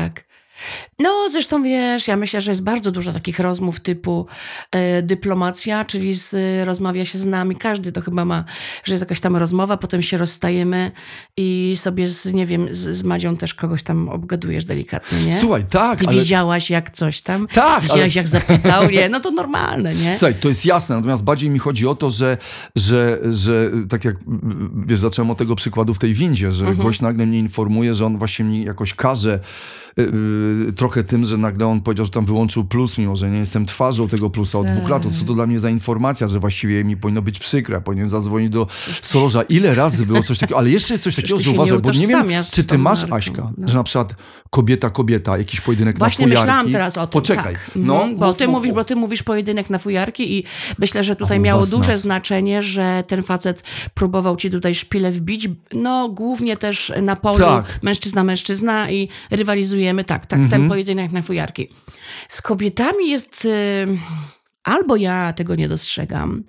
No, zresztą wiesz, ja myślę, że jest bardzo dużo takich rozmów typu dyplomacja, czyli rozmawia się z nami, każdy to chyba ma, że jest jakaś tam rozmowa, potem się rozstajemy i sobie z Madzią też kogoś tam obgadujesz delikatnie, nie? Słuchaj, tak, Ty widziałaś jak coś tam? Tak, widziałaś jak zapytał? Nie, no to normalne, nie? Słuchaj, to jest jasne, natomiast bardziej mi chodzi o to, że tak jak, wiesz, zacząłem od tego przykładu w tej windzie, że gość nagle mnie informuje, że on właśnie mi jakoś każe trochę tym, że nagle on powiedział, że tam wyłączył plus, mimo że nie jestem twarzą tego plusa od 2 lat. Co to dla mnie za informacja, że właściwie mi powinno być przykre. Ja powinien zadzwonić do Sorosza. Ile razy było coś takiego? Ale jeszcze jest coś takiego, że uważaj, bo nie wiem, czy ty masz, Aśka, że na przykład kobieta, jakiś pojedynek właśnie na fujarki. Właśnie myślałam teraz o tym. Poczekaj. Tak. Bo ty mówisz pojedynek na fujarki i myślę, że tutaj miało duże znaczenie, że ten facet próbował ci tutaj szpilę wbić. No głównie też na polu mężczyzna i rywalizujemy. Tak, ten pojedynek na fujarki. Z kobietami jest... Albo ja tego nie dostrzegam,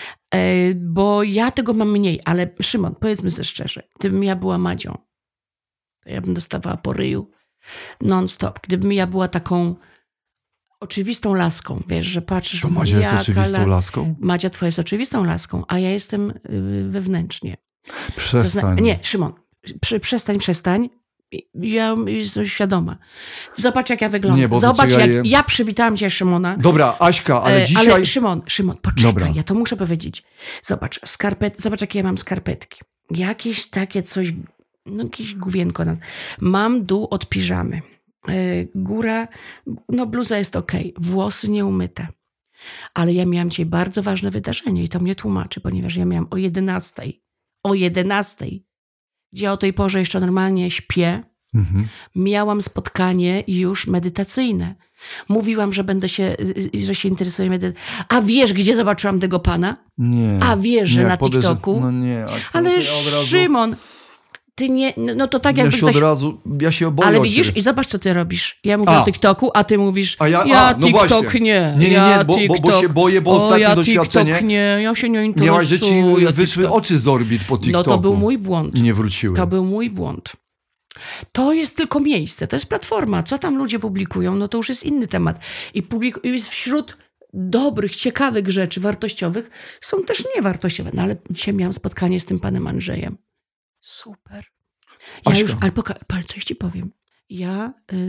bo ja tego mam mniej, ale Szymon, powiedzmy sobie szczerze, gdybym ja była Madzią, to ja bym dostawała po ryju non-stop. Gdybym ja była taką oczywistą laską, wiesz, że patrzysz... To Madzia jest oczywistą laską? Madzia twoja jest oczywistą laską, a ja jestem wewnętrznie. Przestań. Nie, Szymon, przestań. Ja jestem świadoma. Zobacz, jak ja wyglądam. Zobacz, jak ja przywitałam cię, Szymona. Dobra, Aśka, ale dzisiaj... Ale Szymon, poczekaj, ja to muszę powiedzieć. Zobacz, zobacz, jakie ja mam skarpetki. Jakieś takie coś, jakieś główienko. Mam dół od piżamy. góra, no bluza jest okej, włosy nieumyte. Ale ja miałam dzisiaj bardzo ważne wydarzenie i to mnie tłumaczy, ponieważ ja miałam o 11, gdzie o tej porze jeszcze normalnie śpię, miałam spotkanie już medytacyjne. Mówiłam, że że się interesuję medytacją. A wiesz, gdzie zobaczyłam tego pana? Nie. A wiesz, że na TikToku? No nie. Ale Szymon, ty nie, no to tak jakby ktoś... Ja się oboję. Ale widzisz, i zobacz, co ty robisz. Ja mówię o TikToku, a ty mówisz, no TikTok właśnie. nie. Nie, bo się boję, bo ostatnie doświadczenie... TikTok nie, ja się nie interesuję. Miałaś, że ci wyszły oczy z orbit po TikToku. No to był mój błąd. I nie wróciły. To był mój błąd. To jest tylko miejsce, to jest platforma. Co tam ludzie publikują, no to już jest inny temat. I jest wśród dobrych, ciekawych rzeczy, wartościowych, są też niewartościowe. No ale dzisiaj miałam spotkanie z tym panem Andrzejem. Super. Ale coś ci powiem. Ja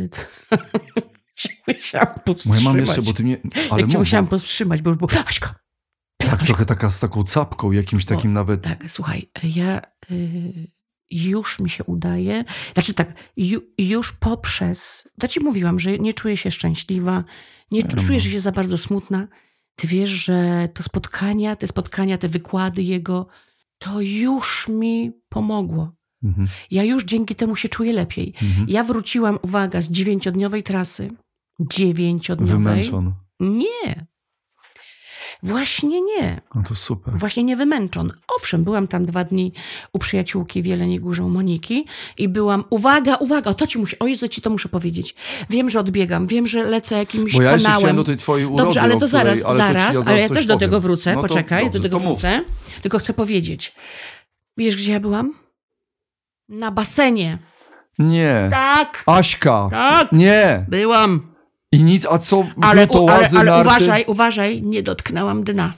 musiałam powstrzymać. Moja mam jeszcze, bo ty mnie... musiałam powstrzymać, bo już było... Aśka! Tak, trochę taka z taką capką, jakimś takim nawet... Tak, słuchaj, ja... już mi się udaje, znaczy tak, już poprzez, to ci mówiłam, że nie czuję się szczęśliwa, czuję, że się za bardzo smutna. Ty wiesz, że te spotkania, te wykłady jego, to już mi pomogło. Ja już dzięki temu się czuję lepiej. Ja wróciłam, uwaga, z 9-dniowej trasy. 9-dniowej. Wymęczon. Nie. Właśnie nie. No to super. Właśnie nie wymęczon. Owszem, byłam tam 2 dni u przyjaciółki w Jeleniej Górze, u Moniki i byłam, uwaga, o Jezu, ci to muszę powiedzieć. Wiem, że odbiegam, wiem, że lecę jakimś kanałem. Bo ja jeszcze chciałem do tej twojej urody. Dobrze, ale to zaraz, ale ja też do tego wrócę, no poczekaj, dobrze, do tego wrócę. Tylko chcę powiedzieć. Wiesz, gdzie ja byłam? Na basenie. Nie. Tak. Aśka. Tak. Nie. Byłam. I nic, a co? Ale narty? uważaj, nie dotknęłam dna.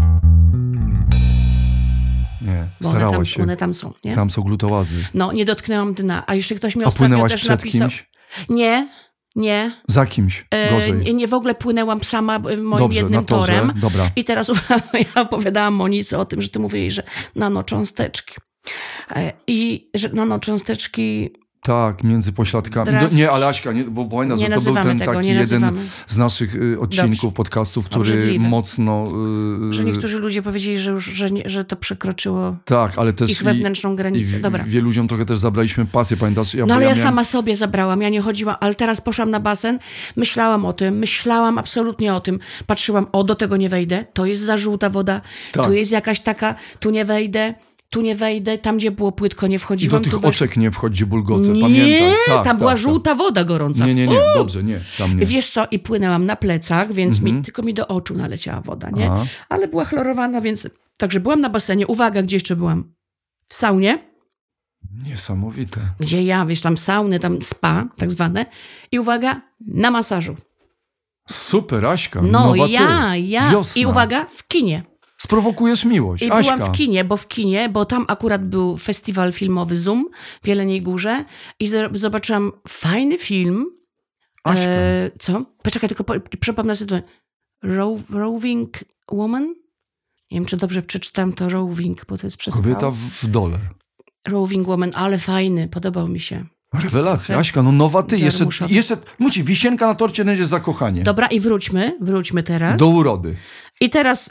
Nie, starałaś się. One tam są, nie? Tam są glutołazy. No, nie dotknęłam dna. A jeszcze ktoś mi ostatnio płynęłaś też przed napisał... kimś? Nie. Za kimś? Gorzej. Nie w ogóle płynęłam sama moim Dobrze, jednym na torze. torem. Dobra. I teraz ja opowiadałam Monice o tym, że ty mówiłeś, że nanocząsteczki. I że nanocząsteczki... Tak, między pośladkami. Nie, ale Aśka, bo pamiętam, że to był ten taki jeden z naszych odcinków, podcastów, który Obrzydliwy. mocno... Że niektórzy ludzie powiedzieli, że to przekroczyło tak, ale też ich wewnętrzną granicę. Dobra. Wielu ludziom trochę też zabraliśmy pasję, pamiętasz? Ja sama sobie zabrałam, ja nie chodziłam, ale teraz poszłam na basen, myślałam absolutnie o tym. Patrzyłam, do tego nie wejdę, to jest za żółta woda, tu jest jakaś taka, tu nie wejdę, tam gdzie było płytko nie wchodziłam. I do tych oczek nie wchodzi bulgoce, nie, pamiętam. Tam była żółta woda gorąca. Nie, dobrze, nie, tam nie. Wiesz co, i płynęłam na plecach, więc tylko mi do oczu naleciała woda, nie? Aha. Ale była chlorowana, więc... Także byłam na basenie, uwaga, gdzie jeszcze byłam? W saunie. Niesamowite. Gdzie ja, wiesz, tam sauny, tam spa, tak zwane. I uwaga, na masażu. Super, Aśka. No, ja. Wiosna. I uwaga, w kinie. Sprowokujesz miłość, I Aśka. byłam w kinie, bo tam akurat był festiwal filmowy Zoom w Jeleniej Górze i zobaczyłam fajny film. Aśka. Co? Poczekaj, tylko przypomnę sobie. Roving Woman? Nie wiem, czy dobrze przeczytałem to Roving, bo to jest przez Kobieta w dole. Roving Woman, ale fajny, podobał mi się. Rewelacja, Aśka, nowa ty. Jeszcze wisienka na torcie będzie zakochanie. Dobra, i wróćmy teraz. Do urody. I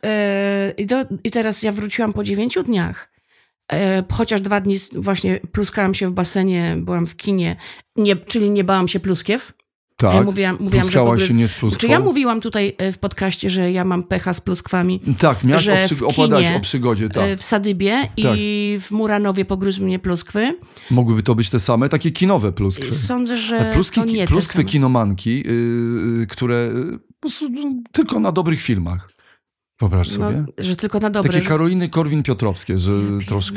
teraz ja wróciłam po 9 dniach. Chociaż 2 dni właśnie pluskałam się w basenie, byłam w kinie, czyli nie bałam się pluskiew. Tak, ja mówiłam, że się nie z pluskwą. Czy ja mówiłam tutaj w podcaście, że ja mam pecha z pluskwami? Tak, miałaś opowiadać o przygodzie. Tak. W Sadybie i w Muranowie pogryzły mnie pluskwy. Mogłyby to być te same, takie kinowe pluskwy. Sądzę, że to nie pluskwy te same. Kinomanki, które po prostu tylko na dobrych filmach. Wyobraź sobie. Że tylko na dobre. Takie Karoliny Korwin-Piotrowskie, że troszkę.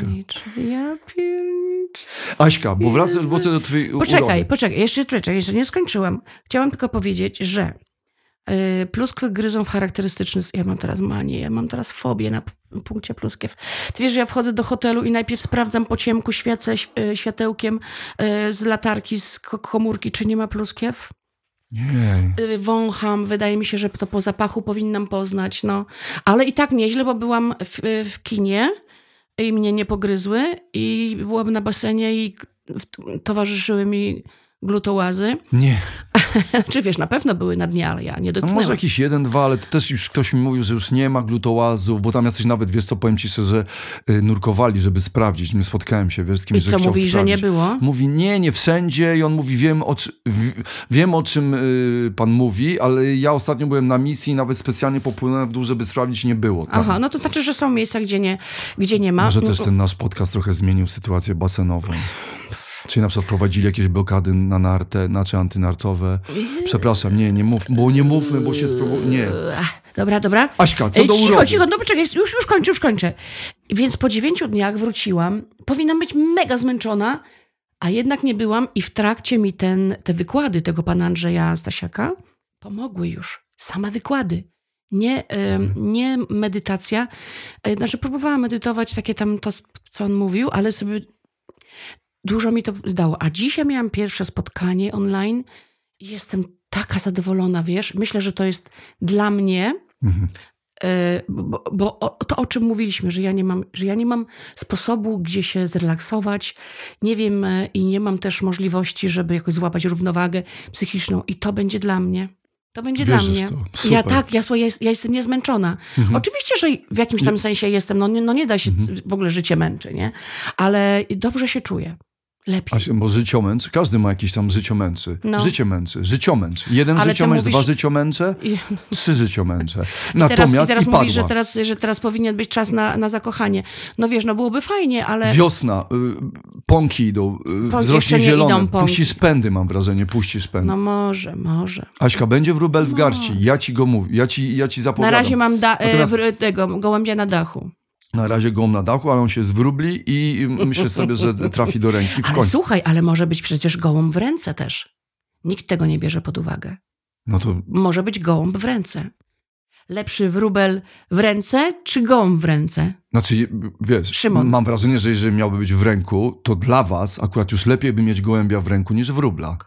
Aśka, bo wracam do twojej urody. Poczekaj, jeszcze nie skończyłam. Chciałam tylko powiedzieć, że pluskwy gryzą w charakterystyczny... Ja mam teraz manię, ja mam teraz fobię na punkcie pluskiew. Ty wiesz, że ja wchodzę do hotelu i najpierw sprawdzam po ciemku, świecę światełkiem z latarki, z komórki, czy nie ma pluskiew. Nie. Wącham, wydaje mi się, że to po zapachu powinnam poznać, no. Ale i tak nieźle, bo byłam w kinie i mnie nie pogryzły i byłam na basenie i towarzyszyły mi glutołazy. Nie. Czy wiesz, na pewno były na dnie, ale ja nie No dotknęłam. może jakiś 1, 2, ale to też już ktoś mi mówił, że już nie ma glutołazów, bo tam jacyś nawet, wiesz co, powiem ci szczerze, nurkowali, żeby sprawdzić. Nie spotkałem się, wiesz, z kimś, I co, mówi, że nie było? Mówi, nie wszędzie i on mówi, wiem o czym pan mówi, ale ja ostatnio byłem na misji i nawet specjalnie popłynąłem w dół, żeby sprawdzić, nie było tam. Aha, no to znaczy, że są miejsca, gdzie nie ma. Może też ten nasz podcast trochę zmienił sytuację basenową. Czyli na przykład wprowadzili jakieś blokady na nartę, znaczy antynartowe. Przepraszam, nie mówmy, bo się nie. Dobra. Aśka, co do urody? Cicho, no poczekaj, już kończę. Więc po 9 dniach wróciłam, powinnam być mega zmęczona, a jednak nie byłam i w trakcie mi te wykłady tego pana Andrzeja Stasiaka pomogły już. Same wykłady. Nie medytacja. Znaczy próbowałam medytować takie tam to, co on mówił, ale sobie dużo mi to dało. A dzisiaj miałam pierwsze spotkanie online i jestem taka zadowolona, wiesz. Myślę, że to jest dla mnie, bo to, o czym mówiliśmy, że ja nie mam sposobu, gdzie się zrelaksować. Nie wiem i nie mam też możliwości, żeby jakoś złapać równowagę psychiczną. I to będzie dla mnie. To będzie Wierzysz dla mnie. To? Super. Ja jestem niezmęczona. Oczywiście, że w jakimś tam sensie jestem, no nie da się, w ogóle życie męczy, nie? Ale dobrze się czuję. Lepiej. Bo życiomęcz, każdy ma jakiś tam życiomęczy. No. Życie męczy, życiomęcz. 1 Ale życiomęcz, mówisz... 2 życiomęcze, 3 życiomęcze. I teraz padła. mówisz, że teraz powinien być czas na zakochanie. No wiesz, no byłoby fajnie, ale... Wiosna, pąki idą, wzrośnie zielone. Puścisz pędy, mam wrażenie, puścisz pędy. No może. Aśka, będzie wróbel w garści. Ja ci go mówię, ja ci zapowiadam. Na razie mam tego gołębia na dachu. Na razie gołąb na dachu, ale on się zwróbli i myślę sobie, że trafi do ręki w końcu. Ale słuchaj, ale może być przecież gołąb w ręce też. Nikt tego nie bierze pod uwagę. No to... Może być gołąb w ręce. Lepszy wróbel w ręce, czy gołąb w ręce? Znaczy, wiesz, Szymon. Mam wrażenie, że jeżeli miałby być w ręku, to dla was akurat już lepiej by mieć gołębia w ręku niż wróbla.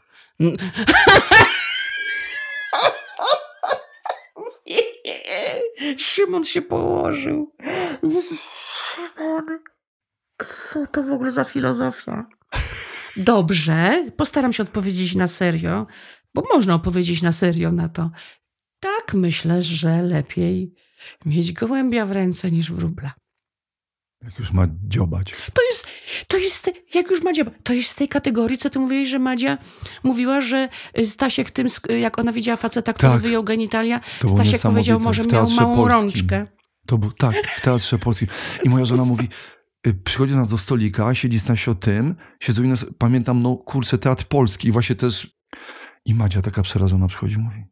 Szymon się położył. Jezus, Szymon. Co to w ogóle za filozofia? Dobrze, postaram się odpowiedzieć na serio, bo można odpowiedzieć na serio na to. Tak, myślę, że lepiej mieć gołębia w ręce niż wróbla. Jak już ma dziobać. To jest, jak już Madzia, to jest z tej kategorii, co ty mówiłeś, że Madzia mówiła, że Stasiek tym, jak ona widziała faceta, który wyjął genitalia, Stasiek powiedział, może miał małą rączkę. To był, tak, w Teatrze Polskim. I moja żona mówi, przychodzi nas do stolika, siedzi Stasio tym, siedzą i nas, pamiętam, no kurczę, Teatr Polski i właśnie też, i Madzia taka przerażona przychodzi, mówi,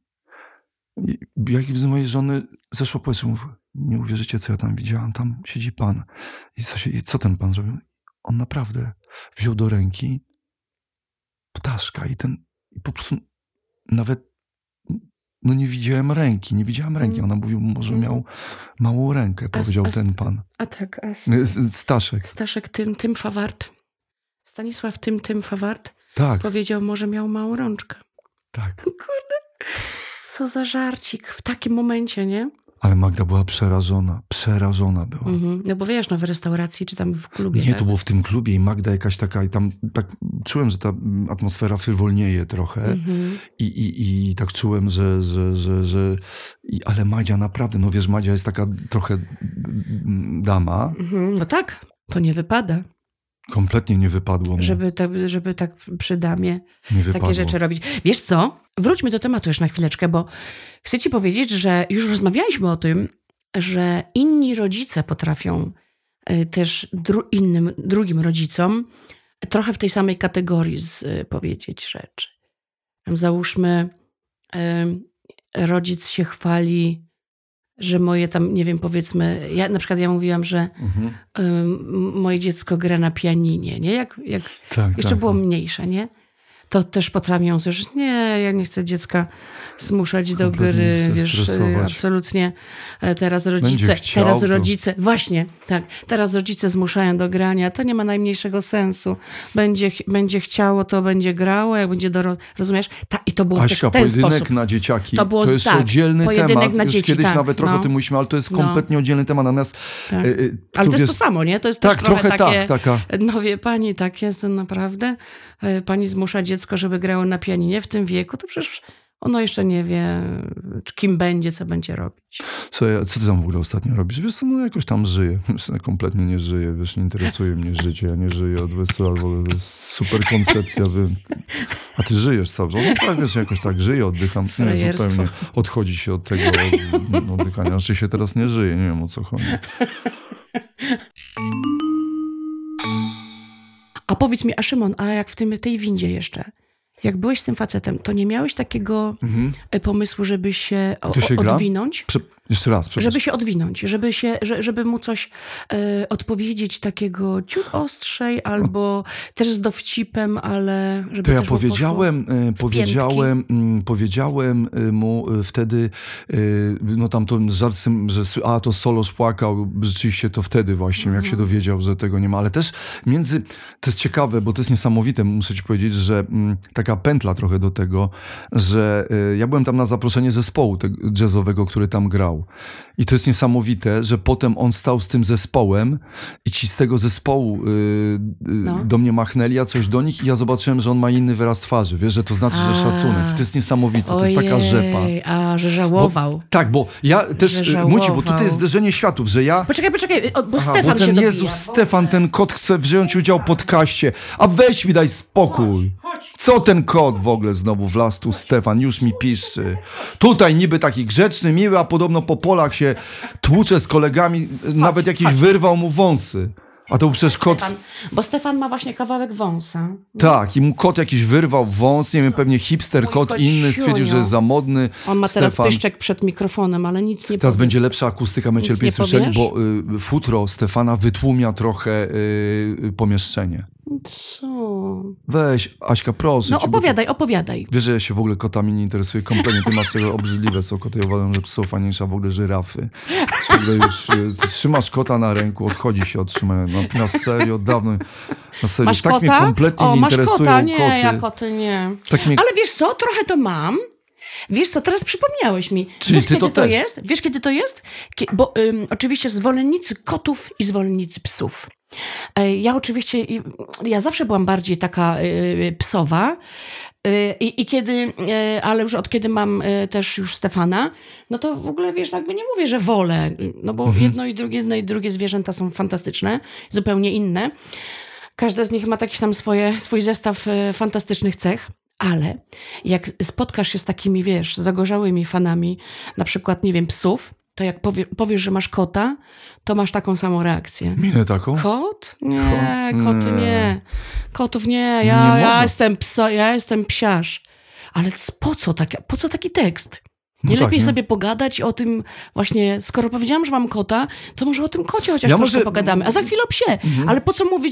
jak z mojej żony zeszło powietrze, mówi, nie uwierzycie, co ja tam widziałam, tam siedzi pan. I co ten pan zrobił? On naprawdę wziął do ręki ptaszka i po prostu nawet nie widziałem ręki. Ona mówiła, może miał małą rękę, powiedział ten pan. Staszek. Staszek Tym Fawart. Stanisław Tym Fawart tak. Powiedział, może miał małą rączkę. Tak. Kurde, co za żarcik w takim momencie, nie? Ale Magda była przerażona. Przerażona była. No bo wiesz, w restauracji czy tam w klubie. Nie, tak? to było w tym klubie i Magda jakaś taka, i tam tak czułem, że ta atmosfera frywolnieje trochę i tak czułem, że ale Madzia naprawdę, no wiesz, Madzia jest taka trochę dama. No tak, to nie wypada. Kompletnie nie wypadło mu. Żeby tak przy damie takie rzeczy robić. Wiesz co? Wróćmy do tematu już na chwileczkę, bo chcę ci powiedzieć, że już rozmawialiśmy o tym, że inni rodzice potrafią też drugim rodzicom trochę w tej samej kategorii powiedzieć rzeczy. Załóżmy, rodzic się chwali, że moje tam, nie wiem, powiedzmy, na przykład ja mówiłam, że moje dziecko gra na pianinie, nie? Jak jeszcze było mniejsze, nie? To też potrafią słyszeć, nie, ja nie chcę dziecka zmuszać do gry, wiesz, absolutnie. Teraz rodzice, właśnie, tak, teraz rodzice zmuszają do grania, to nie ma najmniejszego sensu. Będzie chciało, to będzie grało, jak będzie rozumiesz? I to było Aśka, w ten pojedynek sposób. na dzieciaki, to jest oddzielny temat. Na już dzieci, kiedyś tak, nawet trochę o tym mówiliśmy, ale to jest kompletnie oddzielny temat. Natomiast, tak. Ale to jest to samo, nie? To jest też trochę takie, no wie pani, tak jest naprawdę. Pani zmusza dziecko dziecko, żeby grało na pianinie w tym wieku, to przecież ono jeszcze nie wie, kim będzie, co będzie robić. Słuchaj, co ty tam w ogóle ostatnio robisz? Wiesz co, no jakoś tam żyję. Wiesz, ja kompletnie nie żyję, wiesz, nie interesuje mnie życie. Ja nie żyję od 20 lat, w ogóle to jest super koncepcja. A ty żyjesz cały czas? No tak, wiesz, jakoś tak żyję, oddycham. Nie, zupełnie odchodzi się od tego oddychania. Znaczy się teraz nie żyje, nie wiem o co chodzi. A powiedz mi, a Szymon, a jak w tej windzie jeszcze, jak byłeś z tym facetem, to nie miałeś takiego pomysłu, żeby się, odwinąć? Jeszcze raz, przepraszam. Żeby się odwinąć, żeby mu coś odpowiedzieć takiego ciut ostrzej, albo też z dowcipem, ale żeby to ja też powiedziałem mu wtedy, no tam to żart z tym, że to Solosz płakał, rzeczywiście to wtedy właśnie, jak się dowiedział, że tego nie ma, ale też to jest ciekawe, bo to jest niesamowite, muszę ci powiedzieć, że taka pętla trochę do tego, że ja byłem tam na zaproszenie zespołu jazzowego, który tam grał. I to jest niesamowite, że potem on stał z tym zespołem i ci z tego zespołu do mnie machnęli, a coś do nich i ja zobaczyłem, że on ma inny wyraz twarzy. Wiesz, że to znaczy, że szacunek. I to jest niesamowite. To jest taka rzepa. A, że żałował. Bo ja też, Muci, bo tutaj jest zderzenie światów, że ja... Poczekaj, bo Stefan bo ten się Jezus, Stefan, ten kot chce wziąć udział w podcaście. A weź mi daj spokój. Co ten kot w ogóle znowu wlazł tu, Stefan? Już mi piszczy. Tutaj niby taki grzeczny, miły, a podobno po polach się tłucze z kolegami, nawet jakiś wyrwał mu wąsy. A to był przecież kot... Bo Stefan ma właśnie kawałek wąsa. Tak, i mu kot jakiś wyrwał wąs, nie wiem, pewnie hipster kot inny stwierdził, że jest za modny. On ma teraz pyszczek przed mikrofonem, ale nic nie Teraz będzie lepsza akustyka, będziecie lepiej słyszeli, bo futro Stefana wytłumia trochę pomieszczenie. Co? Weź, Aśka, proszę. No opowiadaj. Wiesz, że ja się w ogóle kotami nie interesuję kompletnie. Ty masz tego obrzydliwe są koty. Ja uważam, że są fajniejsze w ogóle żyrafy. Już trzymasz kota na ręku, odchodzi się od trzymania. Na serio, dawno. Na serio. Masz tak kota? Mnie kompletnie nie interesują kota? Nie, koty. ja koty nie. Tak mnie... Ale wiesz co, trochę to mam. Wiesz co, teraz przypomniałeś mi. Czyli wiesz, ty kiedy to też. jest? Wiesz, kiedy to jest? Bo oczywiście zwolennicy kotów i zwolennicy psów. Ja zawsze byłam bardziej taka psowa. I kiedy, ale już od kiedy mam też już Stefana, no to w ogóle, wiesz, jakby nie mówię, że wolę, no bo jedno i drugie zwierzęta są fantastyczne, zupełnie inne. Każde z nich ma jakiś tam swój zestaw fantastycznych cech. Ale jak spotkasz się z takimi, wiesz, zagorzałymi fanami, na przykład, nie wiem, psów, to jak powiesz, że masz kota, to masz taką samą reakcję. Minę taką? Kot? Nie, koty nie. Kotów nie. Ja jestem psiarz. Ale po co taki tekst? Nie lepiej sobie pogadać o tym właśnie, skoro powiedziałam, że mam kota, to może o tym kocie chociaż troszkę pogadamy. A za chwilę o psie. Ale po co mówić,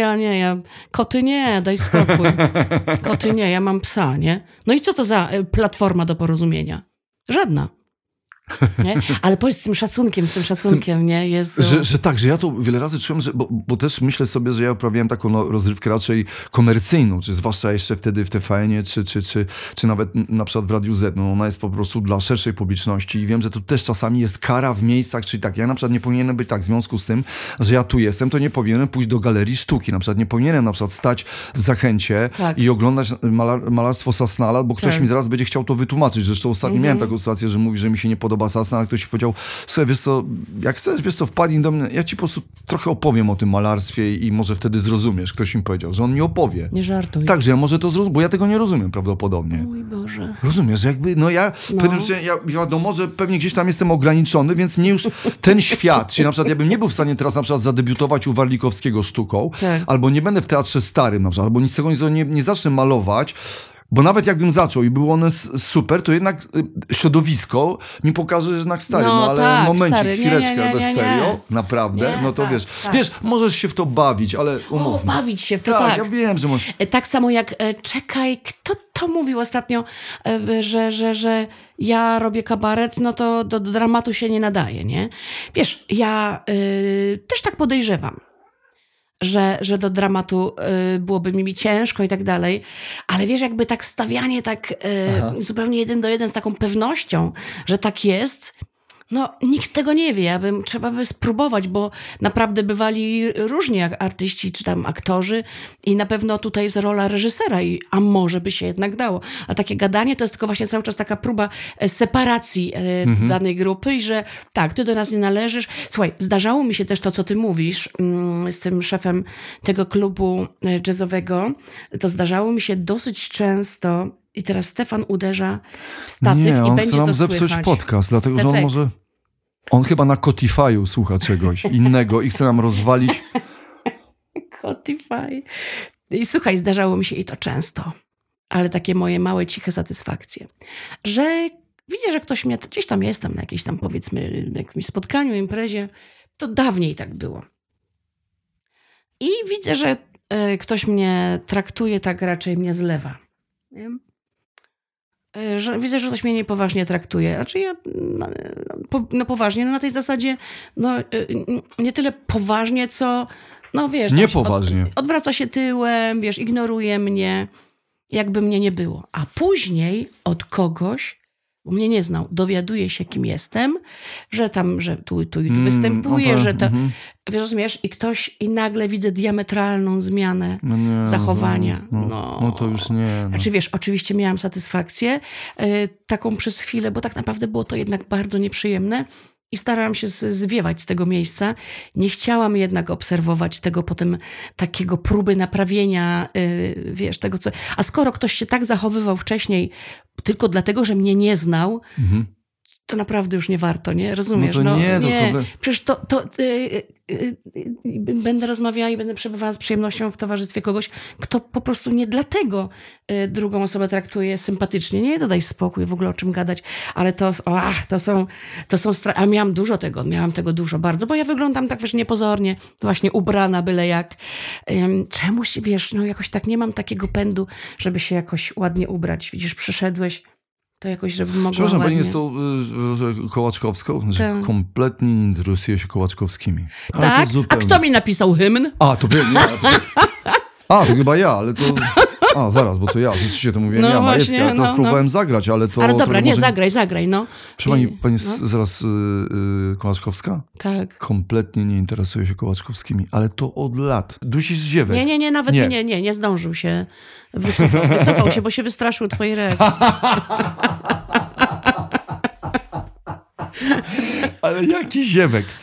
koty nie, daj spokój. Koty nie, ja mam psa, nie? No i co to za platforma do porozumienia? Żadna. Nie? Ale powiedz z tym szacunkiem, nie? Jezu. Że ja to wiele razy czułem, bo też myślę sobie, że ja uprawiałem taką rozrywkę raczej komercyjną, czy zwłaszcza jeszcze wtedy w TVN-ie, czy nawet na przykład w Radiu Z. No ona jest po prostu dla szerszej publiczności i wiem, że to też czasami jest kara w miejscach, czyli tak, ja na przykład nie powinienem być tak w związku z tym, że ja tu jestem, to nie powinienem pójść do galerii sztuki, na przykład nie powinienem na przykład stać w Zachęcie i oglądać malarstwo Sasnala, bo ktoś mi zaraz będzie chciał to wytłumaczyć. Zresztą ostatnio miałem taką sytuację, że mówi, że mi się nie podoba Sasna, ale ktoś powiedział, słuchaj, wiesz co, jak chcesz, wiesz co, wpadnij do mnie, ja ci po prostu trochę opowiem o tym malarstwie i może wtedy zrozumiesz. Ktoś mi powiedział, że on mi opowie. Nie żartuj. Tak, że ja może to zrozumiem, bo ja tego nie rozumiem prawdopodobnie. Mój Boże. Rozumiesz, jakby, ja wiadomo, że pewnie gdzieś tam jestem ograniczony, więc mnie już ten świat, czyli na przykład ja bym nie był w stanie teraz na przykład zadebiutować u Warlikowskiego sztuką, albo nie będę w Teatrze Starym na przykład, albo nic z tego nie zacznę malować, bo nawet jakbym zaczął i było one super, to jednak środowisko mi pokaże, że jednak stary, ale momencik, chwileczkę, bez serio, naprawdę, nie, no to wiesz, możesz się w to bawić, ale umówmy. Bawić się w to, tak. Ja wiem, że możesz. Tak samo jak, czekaj, kto to mówił ostatnio, że ja robię kabaret, no to do dramatu się nie nadaje, nie? Wiesz, ja też tak podejrzewam. Że do dramatu byłoby mi ciężko i tak dalej, ale wiesz, jakby tak stawianie tak zupełnie 1 do 1 z taką pewnością, że tak jest, No, nikt tego nie wie, trzeba by spróbować, bo naprawdę bywali różni jak artyści, czy tam aktorzy i na pewno tutaj jest rola reżysera, a może by się jednak dało. A takie gadanie to jest tylko właśnie cały czas taka próba separacji danej grupy i że tak, ty do nas nie należysz. Słuchaj, zdarzało mi się też to, co ty mówisz z tym szefem tego klubu jazzowego, to zdarzało mi się dosyć często. I teraz Stefan uderza w statyw i będzie to słychać. zepsuć podcast, dlatego że on może... On chyba na Spotify'u słucha czegoś innego i chce nam rozwalić. Spotify. I słuchaj, zdarzało mi się i to często, ale takie moje małe, ciche satysfakcje, że widzę, że ktoś mnie... Gdzieś tam jestem na jakiejś tam, powiedzmy, jakimś spotkaniu, imprezie. To dawniej tak było. I widzę, że ktoś mnie traktuje tak, raczej mnie zlewa. Nie? Że widzę, że ktoś mnie niepoważnie traktuje. Znaczy ja poważnie, na tej zasadzie nie tyle poważnie, co wiesz... Niepoważnie. Odwraca się tyłem, wiesz, ignoruje mnie, jakby mnie nie było. A później od kogoś, bo mnie nie znał, dowiaduje się, kim jestem, że tu występuję, że to... Wiesz, rozumiesz? I nagle widzę diametralną zmianę zachowania. No to już nie. No. Znaczy wiesz, oczywiście miałam satysfakcję taką przez chwilę, bo tak naprawdę było to jednak bardzo nieprzyjemne i starałam się zwiewać z tego miejsca. Nie chciałam jednak obserwować tego potem takiego próby naprawienia, wiesz, tego co... A skoro ktoś się tak zachowywał wcześniej tylko dlatego, że mnie nie znał, to naprawdę już nie warto, nie? Rozumiesz? No to nie. Przecież będę rozmawiała i będę przebywała z przyjemnością w towarzystwie kogoś, kto po prostu nie dlatego drugą osobę traktuje sympatycznie. Nie, dodaj spokój, w ogóle o czym gadać. Ale a miałam tego dużo bardzo, bo ja wyglądam tak, wiesz, niepozornie, właśnie ubrana byle jak. Czemuś, wiesz, jakoś tak nie mam takiego pędu, żeby się jakoś ładnie ubrać. Widzisz, przyszedłeś, to jakoś, żeby mogła Przepraszam, ładnie... pani jest tą Kołaczkowską? Znaczy, kompletnie nie interesuje się Kołaczkowskimi. Ale tak? zupełnie... A kto mi napisał hymn? To chyba ja, ale to... zaraz, bo to ja. Rzeczywiście to mówiłem ja, Majewski, ale teraz próbowałem zagrać, ale to... Ale dobra, nie, może... zagraj, no. Proszę pani jest zaraz Kołaczkowska? Tak. Kompletnie nie interesuje się Kołaczkowskimi, ale to od lat. Dusisz ziewek. Nie, nawet nie zdążył się. Wycofał się, bo się wystraszył twojej reakcji. Ale jaki ziewek?